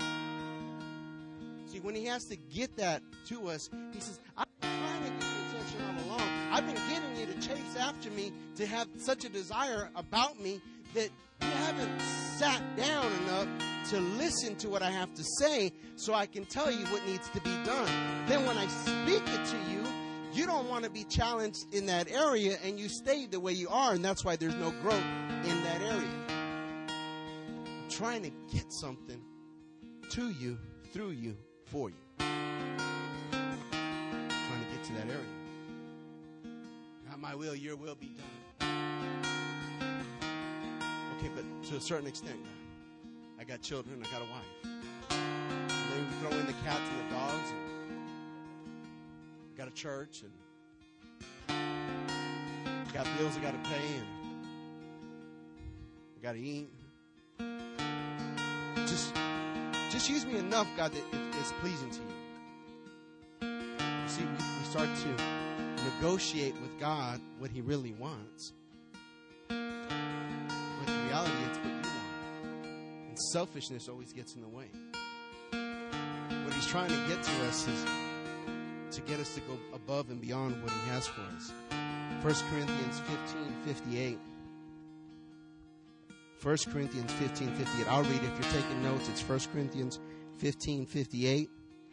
you. See, when he has to get that to us, he says, I'm trying to get your attention all along. I've been getting you to chase after me, to have such a desire about me that you haven't sat down enough to listen to what I have to say so I can tell you what needs to be done. Then when I speak it to you, you don't want to be challenged in that area and you stay the way you are, and that's why there's no growth in that area. I'm trying to get something to you, through you, for you. I'm trying to get to that area. Not my will, your will be done. Okay, but to a certain extent, I got children, I got a wife. And then we throw in the cats and the dogs. And I got a church, and I got bills I got to pay, and I got to eat. Just use me enough, God, that it's pleasing to you. You see, we start to negotiate with God what he really wants. But the reality, it's what you want. And selfishness always gets in the way. What he's trying to get to us is to get us to go above and beyond what he has for us. 1 Corinthians 15:58. 1 Corinthians 15:58. I'll read it if you're taking notes. It's 1 Corinthians 15:58.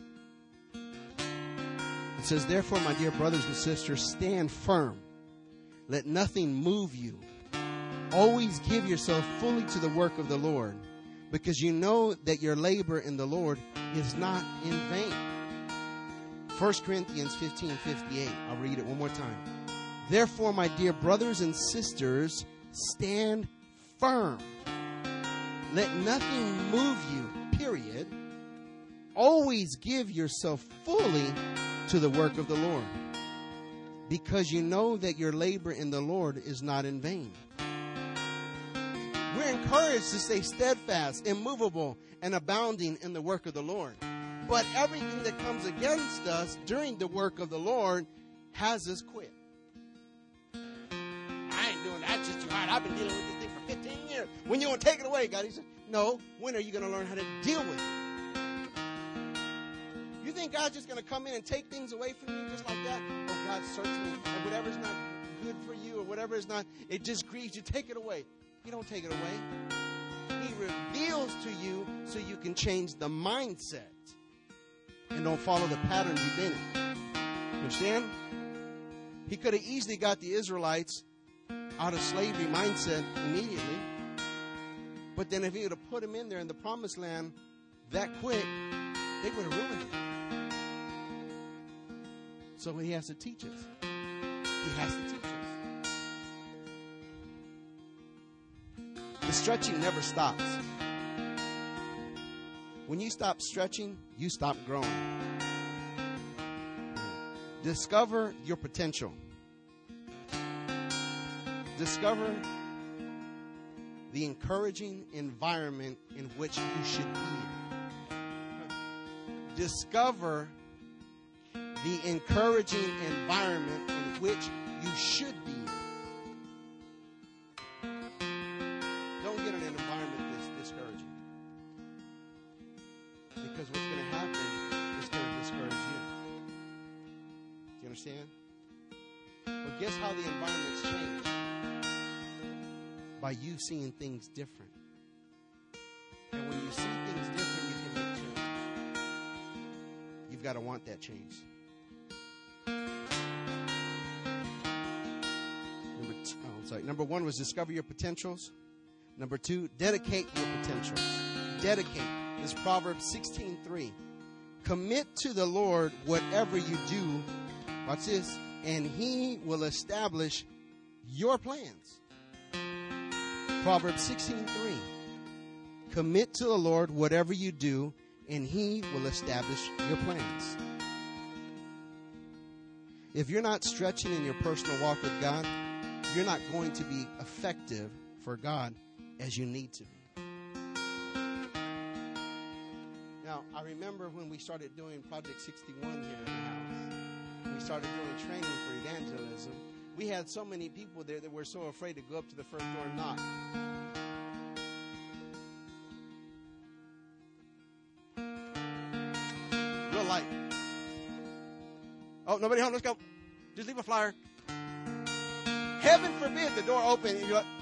It says, therefore, my dear brothers and sisters, stand firm. Let nothing move you. Always give yourself fully to the work of the Lord, because you know that your labor in the Lord is not in vain. 1 Corinthians 15:58. I'll read it one more time. Therefore, my dear brothers and sisters, stand firm. Let nothing move you, period. Always give yourself fully to the work of the Lord, because you know that your labor in the Lord is not in vain. We're encouraged to stay steadfast, immovable, and abounding in the work of the Lord. But everything that comes against us during the work of the Lord has us quit. I ain't doing that. That's just too hard. I've been dealing with this thing for 15 years. When you want to take it away, God, he said, no. When are you going to learn how to deal with it? You think God's just going to come in and take things away from you just like that? Oh, God, search me. And whatever's not good for you or whatever is not, it just grieves you. Take it away. He don't take it away. He reveals to you so you can change the mindset and don't follow the pattern you've been in. Understand? He could have easily got the Israelites out of slavery mindset immediately. But then if he would have put them in there in the promised land that quick, they would have ruined it. So he has to teach us. He has to teach us. The stretching never stops. When you stop stretching, you stop growing. Discover your potential. Discover the encouraging environment in which you should be. Discover the encouraging environment in which you should be. Don't get in an environment that's discouraging. Because what's going to happen is going to discourage you. Do you understand? Well, guess how the environment's changed? By you seeing things different. And when you see things different, you can make change. You've got to want that change. Number one was discover your potentials. Number two, dedicate your potentials. Dedicate. This is Proverbs 16:3. Commit to the Lord whatever you do. Watch this. And he will establish your plans. Proverbs 16:3. Commit to the Lord whatever you do, and he will establish your plans. If you're not stretching in your personal walk with God, you're not going to be effective for God as you need to be. Now, I remember when we started doing Project 61 here in the house. We started doing training for evangelism. We had so many people there that were so afraid to go up to the first door and knock. Real light. Oh, nobody home? Let's go. Just leave a flyer. Heaven forbid the door open and you're like,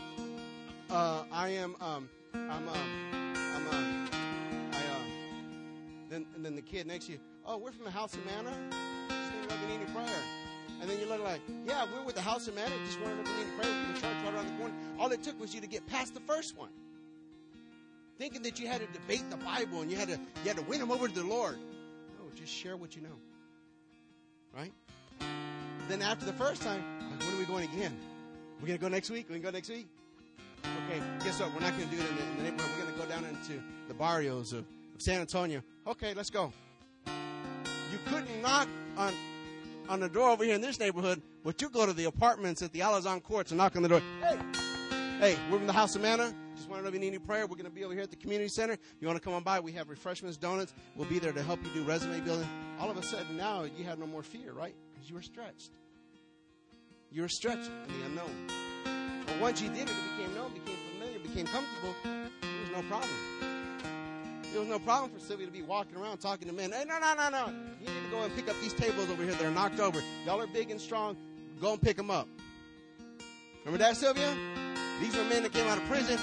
then the kid next to you, oh, we're from the House of Manna. Just need to know if you need any prayer. And then you look like, yeah, we're with the House of Manna. Just wanted to know if you need prayer. We're in the church right around the corner. All it took was you to get past the first one. Thinking that you had to debate the Bible and you had to win them over to the Lord. No, just share what you know. Right? Then after the first time, when are we going again? We're going to go next week? We can go next week? Okay, guess what? We're not going to do it in the neighborhood. We're going to go down into the barrios of San Antonio. Okay, let's go. You couldn't knock on the door over here in this neighborhood, but you go to the apartments at the Alazan Courts and knock on the door. Hey, we're from the House of Manna. Just want to know if you need any prayer. We're going to be over here at the community center. If you want to come on by, we have refreshments, donuts. We'll be there to help you do resume building. All of a sudden now you have no more fear, right? Because you were stretched. You were stretched in the unknown. But once you did it, it became known, became familiar, became comfortable. There was no problem. There was no problem for Sylvia to be walking around talking to men. Hey, no. You need to go and pick up these tables over here that are knocked over. Y'all are big and strong. Go and pick them up. Remember that, Sylvia? These are men that came out of prison.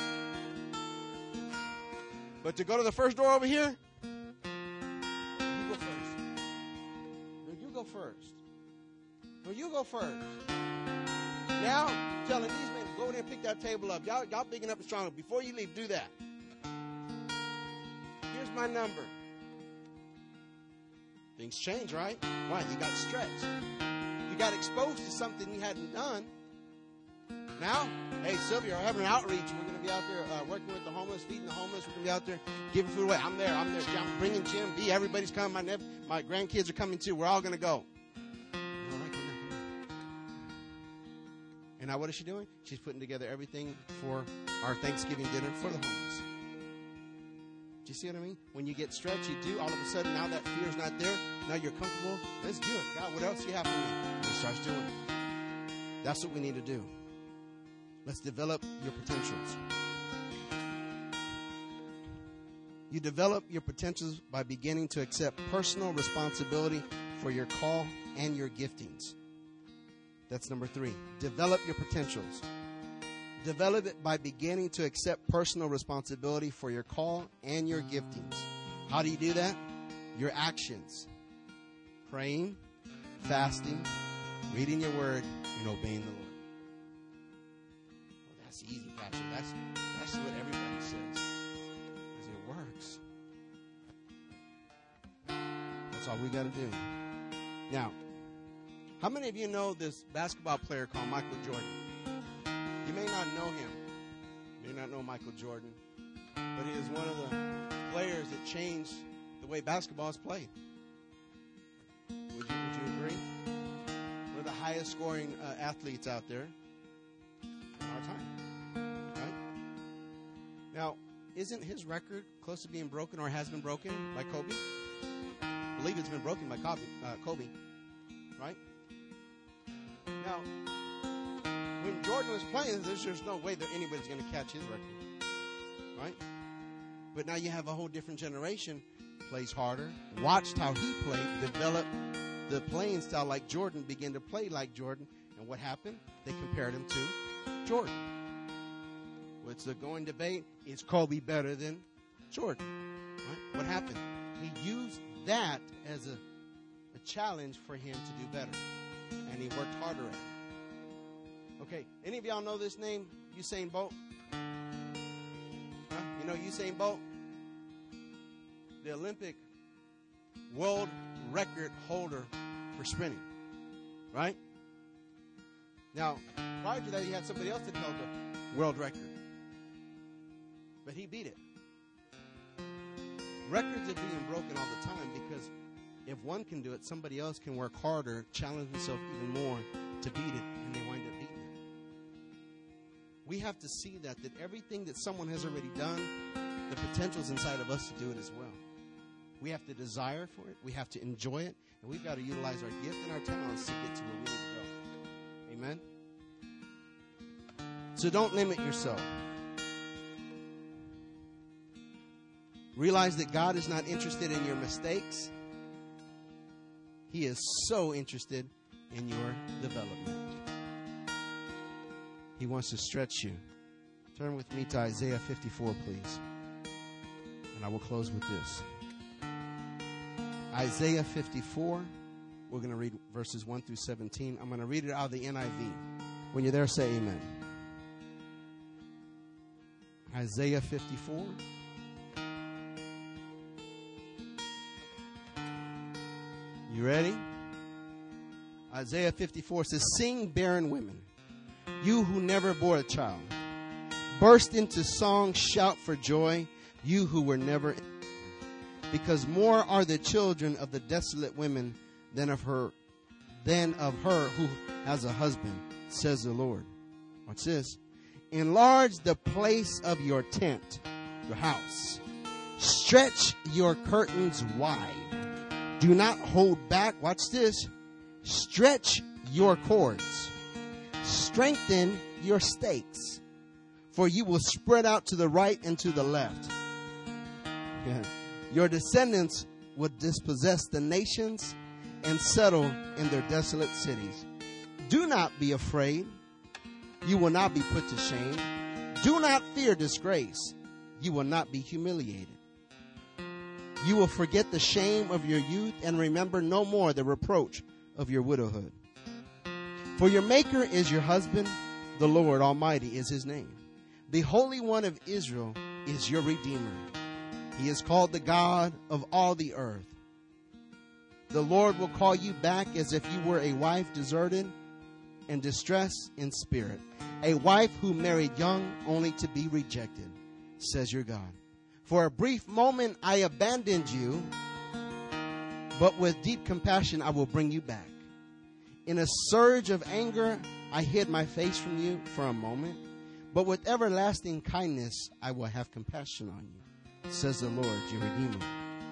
But to go to the first door over here, you go first. No, you go first. No, you go first. Now, I'm telling these men, go over there and pick that table up. Y'all big enough and strong. Before you leave, do that. Here's my number. Things change, right? Why? You got stretched. You got exposed to something you hadn't done. Now, hey, Sylvia, we're having an outreach. We're going to be out there working with the homeless, feeding the homeless. We're going to be out there giving food away. I'm there. I'm bringing Jim B. Everybody's coming. My grandkids are coming too. We're all going to go. And now what is she doing? She's putting together everything for our Thanksgiving dinner for the homeless. Do you see what I mean? When you get stretched, you do. All of a sudden, now that fear's not there. Now you're comfortable. Let's do it. God, what else do you have for me? And he starts doing it. That's what we need to do. Let's develop your potentials. You develop your potentials by beginning to accept personal responsibility for your call and your giftings. That's number 3. Develop your potentials. Develop it by beginning to accept personal responsibility for your call and your giftings. How do you do that? Your actions. Praying, fasting, reading your word, and obeying the Lord. Well, that's easy, Pastor. That's what everybody says. Because it works. That's all we got to do. Now, how many of you know this basketball player called Michael Jordan? You may not know him. You may not know Michael Jordan. But he is one of the players that changed the way basketball is played. Would you agree? One of the highest scoring athletes out there in our time. Right? Now, isn't his record close to being broken or has been broken by Kobe? I believe it's been broken by Kobe. Right? Now, when Jordan was playing, there's just no way that anybody's going to catch his record. Right? But now you have a whole different generation, plays harder, watched how he played, developed the playing style like Jordan, began to play like Jordan. And what happened? They compared him to Jordan. What's the going debate? Is Kobe better than Jordan? Right? What happened? He used that as a challenge for him to do better. And he worked harder at it. Okay, any of y'all know this name? Usain Bolt? Huh? You know Usain Bolt? The Olympic world record holder for sprinting. Right? Now, prior to that, he had somebody else that held the world record. But he beat it. Records are being broken all the time because if one can do it, somebody else can work harder, challenge himself even more to beat it, and they wind up beating it. We have to see that everything that someone has already done, the potential is inside of us to do it as well. We have to desire for it. We have to enjoy it. And we've got to utilize our gift and our talents to get to where we need to go. Amen? So don't limit yourself. Realize that God is not interested in your mistakes. He is so interested in your development. He wants to stretch you. Turn with me to Isaiah 54, please. And I will close with this. Isaiah 54, we're going to read verses 1 through 17. I'm going to read it out of the NIV. When you're there, say amen. Isaiah 54. You ready? Isaiah 54 says, "Sing, barren women, you who never bore a child. Burst into song, shout for joy, you who were never. Because more are the children of the desolate women than of her who has a husband, says the Lord." Watch this. "Enlarge the place of your tent, your house. Stretch your curtains wide. Do not hold back." Watch this. "Stretch your cords. Strengthen your stakes. For you will spread out to the right and to the left. Yeah. Your descendants will dispossess the nations and settle in their desolate cities. Do not be afraid. You will not be put to shame. Do not fear disgrace. You will not be humiliated. You will forget the shame of your youth and remember no more the reproach of your widowhood. For your Maker is your husband, the Lord Almighty is his name. The Holy One of Israel is your Redeemer. He is called the God of all the earth. The Lord will call you back as if you were a wife deserted and distressed in spirit, a wife who married young only to be rejected, says your God. For a brief moment I abandoned you, but with deep compassion I will bring you back. In a surge of anger I hid my face from you for a moment, but with everlasting kindness I will have compassion on you, says the Lord, your Redeemer.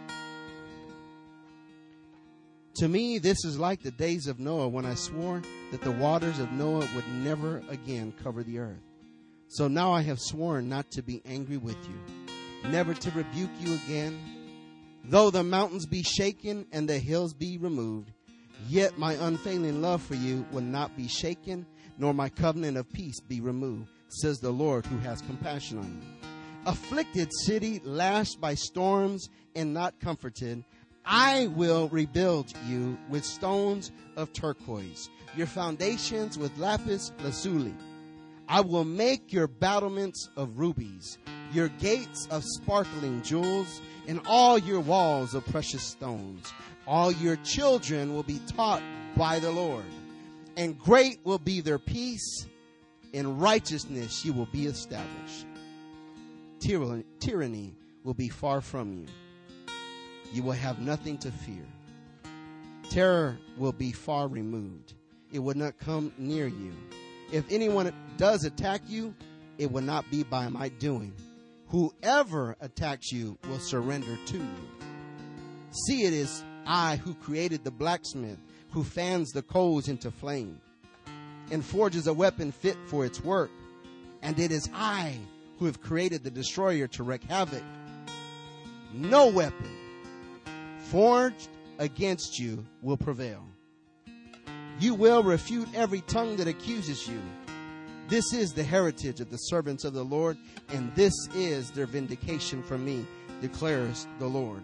To me, this is like the days of Noah when I swore that the waters of Noah would never again cover the earth. So now I have sworn not to be angry with you. never to rebuke you again. Though the mountains be shaken and the hills be removed, yet my unfailing love for you will not be shaken, nor my covenant of peace be removed, says the Lord who has compassion on you. Afflicted city, lashed by storms and not comforted, I will rebuild you with stones of turquoise, your foundations with lapis lazuli. I will make your battlements of rubies, your gates of sparkling jewels, and all your walls of precious stones. All your children will be taught by the Lord, and great will be their peace. In righteousness you will be established. Tyranny will be far from you. You will have nothing to fear. Terror will be far removed. It will not come near you. If anyone does attack you, it will not be by my doing. Whoever attacks you will surrender to you. See, it is I who created the blacksmith, who fans the coals into flame and forges a weapon fit for its work. And it is I who have created the destroyer to wreak havoc. No weapon forged against you will prevail. You will refute every tongue that accuses you. This is the heritage of the servants of the Lord, and this is their vindication from me, declares the Lord.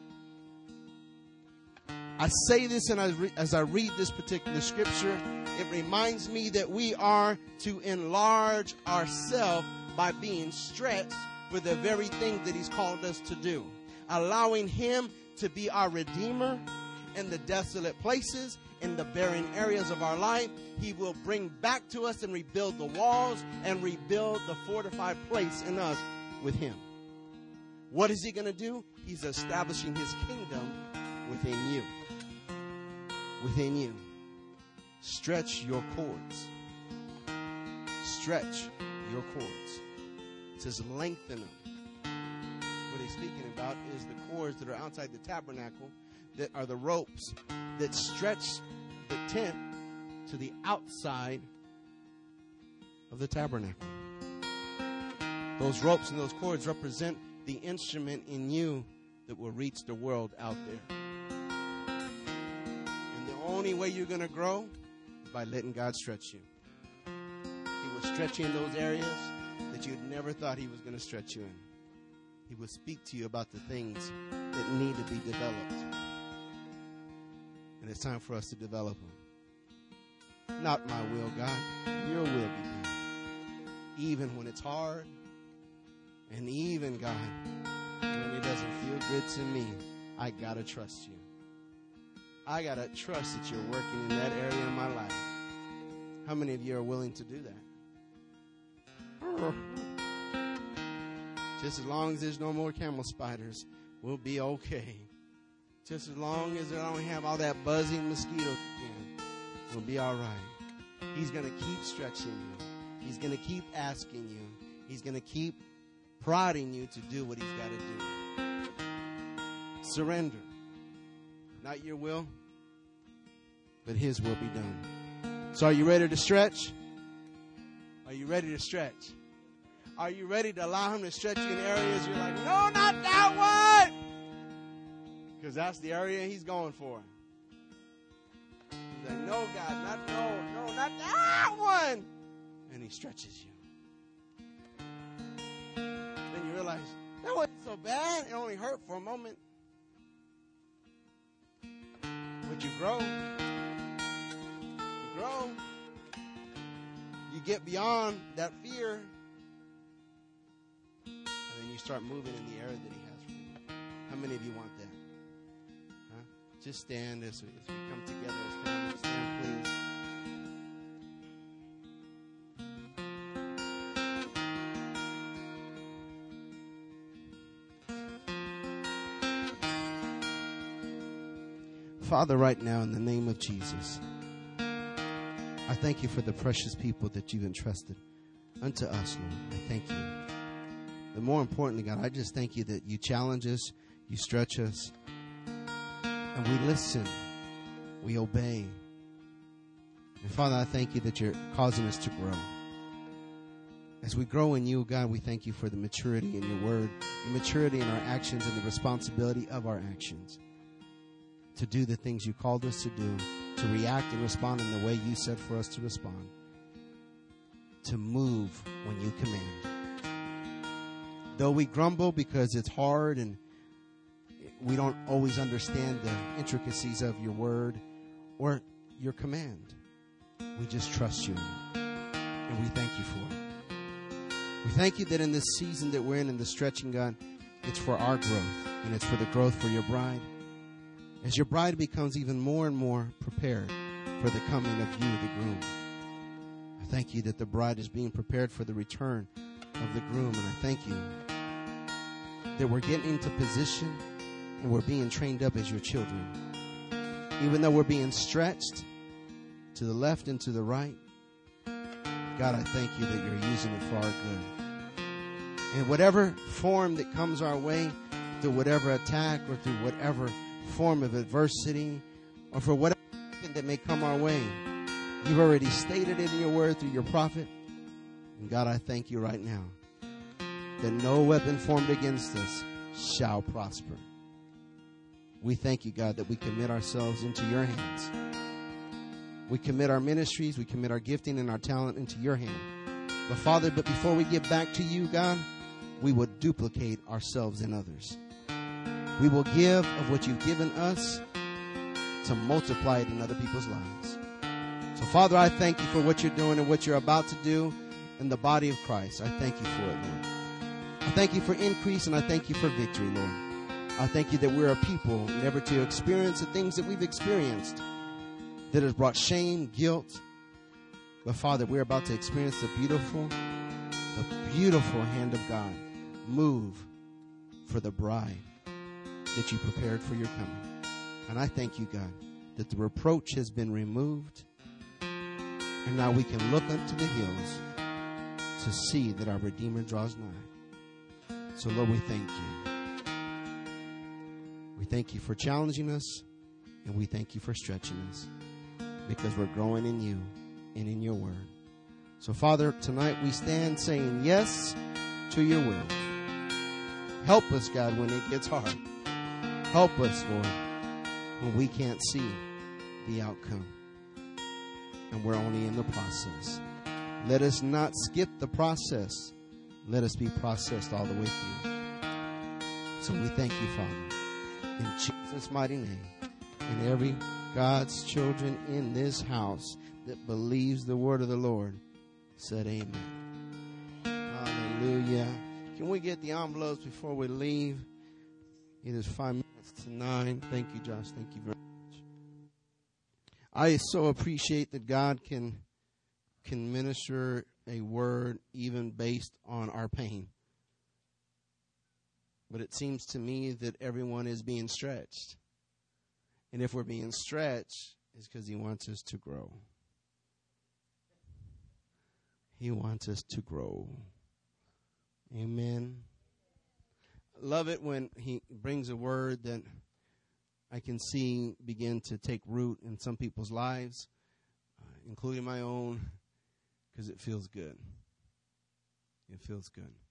I say this, and as I read this particular scripture, it reminds me that we are to enlarge ourselves by being stretched for the very thing that He's called us to do. Allowing Him to be our Redeemer in the desolate places, in the barren areas of our life. He will bring back to us and rebuild the walls and rebuild the fortified place in us with Him. What is He going to do? He's establishing His kingdom within you. Within you. Stretch your cords. Stretch your cords. It says lengthen them. What he's speaking about is the cords that are outside the tabernacle, that are the ropes that stretch the tent to the outside of the tabernacle. Those ropes and those cords represent the instrument in you that will reach the world out there. And the only way you're going to grow is by letting God stretch you. He will stretch you in those areas that you'd never thought He was going to stretch you in. He will speak to you about the things that need to be developed. And it's time for us to develop them. Not my will, God. Your will be done. Even when it's hard, and even, God, when it doesn't feel good to me, I got to trust you. I got to trust that you're working in that area in my life. How many of you are willing to do that? Just as long as there's no more camel spiders, we'll be okay. Just as long as I don't have all that buzzing mosquitoes again, we'll be all right. He's going to keep stretching you. He's going to keep asking you. He's going to keep prodding you to do what He's got to do. Surrender. Not your will, but His will be done. So are you ready to stretch? Are you ready to stretch? Are you ready to allow Him to stretch you in areas you're like, no, not that one? Because that's the area He's going for. He's like, no, God, not that one. And He stretches you. Then you realize, that wasn't so bad. It only hurt for a moment. But you grow. You grow. You get beyond that fear. And then you start moving in the area that He has for you. How many of you want that? Huh? Just stand as we come together as family. Stand, please. Father, right now, in the name of Jesus, I thank You for the precious people that You've entrusted unto us, Lord. I thank You. But more importantly, God, I just thank You that You challenge us, You stretch us, and we listen, we obey. And Father, I thank You that You're causing us to grow. As we grow in you, God, we thank you for the maturity in your word, the maturity in our actions, and the responsibility of our actions to do the things you called us to do, to react and respond in the way you said for us to respond, to move when you command. Though we grumble because it's hard and we don't always understand the intricacies of your word or your command, we just trust you in it, and we thank you for it. We thank you that in this season that we're in the stretching, God, it's for our growth, and it's for the growth for your bride. As your bride becomes even more and more prepared for the coming of you, the groom, I thank you that the bride is being prepared for the return of the groom, and I thank you that we're getting into position and we're being trained up as your children. Even though we're being stretched to the left and to the right, God, I thank you that you're using it for our good. In whatever form that comes our way, through whatever attack or through whatever form of adversity or for whatever that may come our way, you've already stated it in your word through your prophet. And God, I thank you right now that no weapon formed against us shall prosper. We thank you, God, that we commit ourselves into your hands. We commit our ministries, we commit our gifting and our talent into your hand. But Father, before we get back to you, God, we will duplicate ourselves in others. We will give of what you've given us to multiply it in other people's lives. So Father, I thank you for what you're doing and what you're about to do in the body of Christ. I thank you for it, Lord. I thank you for increase and I thank you for victory, Lord. I thank you that we're a people never to experience the things that we've experienced that has brought shame, guilt. But Father, we're about to experience the beautiful hand of God move for the bride that you prepared for your coming. And I thank you, God, that the reproach has been removed. And now we can look unto the hills to see that our Redeemer draws nigh. So Lord, we thank you. We thank you for challenging us, and we thank you for stretching us, because we're growing in you and in your word. So Father, tonight we stand saying yes to your will. Help us, God, when it gets hard. Help us, Lord, when we can't see the outcome and we're only in the process. Let us not skip the process. Let us be processed all the way through. So we thank you, Father, in Jesus' mighty name. And every God's children in this house that believes the word of the Lord said amen. Hallelujah. Can we get the envelopes before we leave? It is 5 minutes to 9. Thank you, Josh. Thank you very much. I so appreciate that God can minister a word even based on our pain. But it seems to me that everyone is being stretched. And if we're being stretched, it's because he wants us to grow. He wants us to grow. Amen. I love it when he brings a word that I can see begin to take root in some people's lives, including my own, because it feels good. It feels good.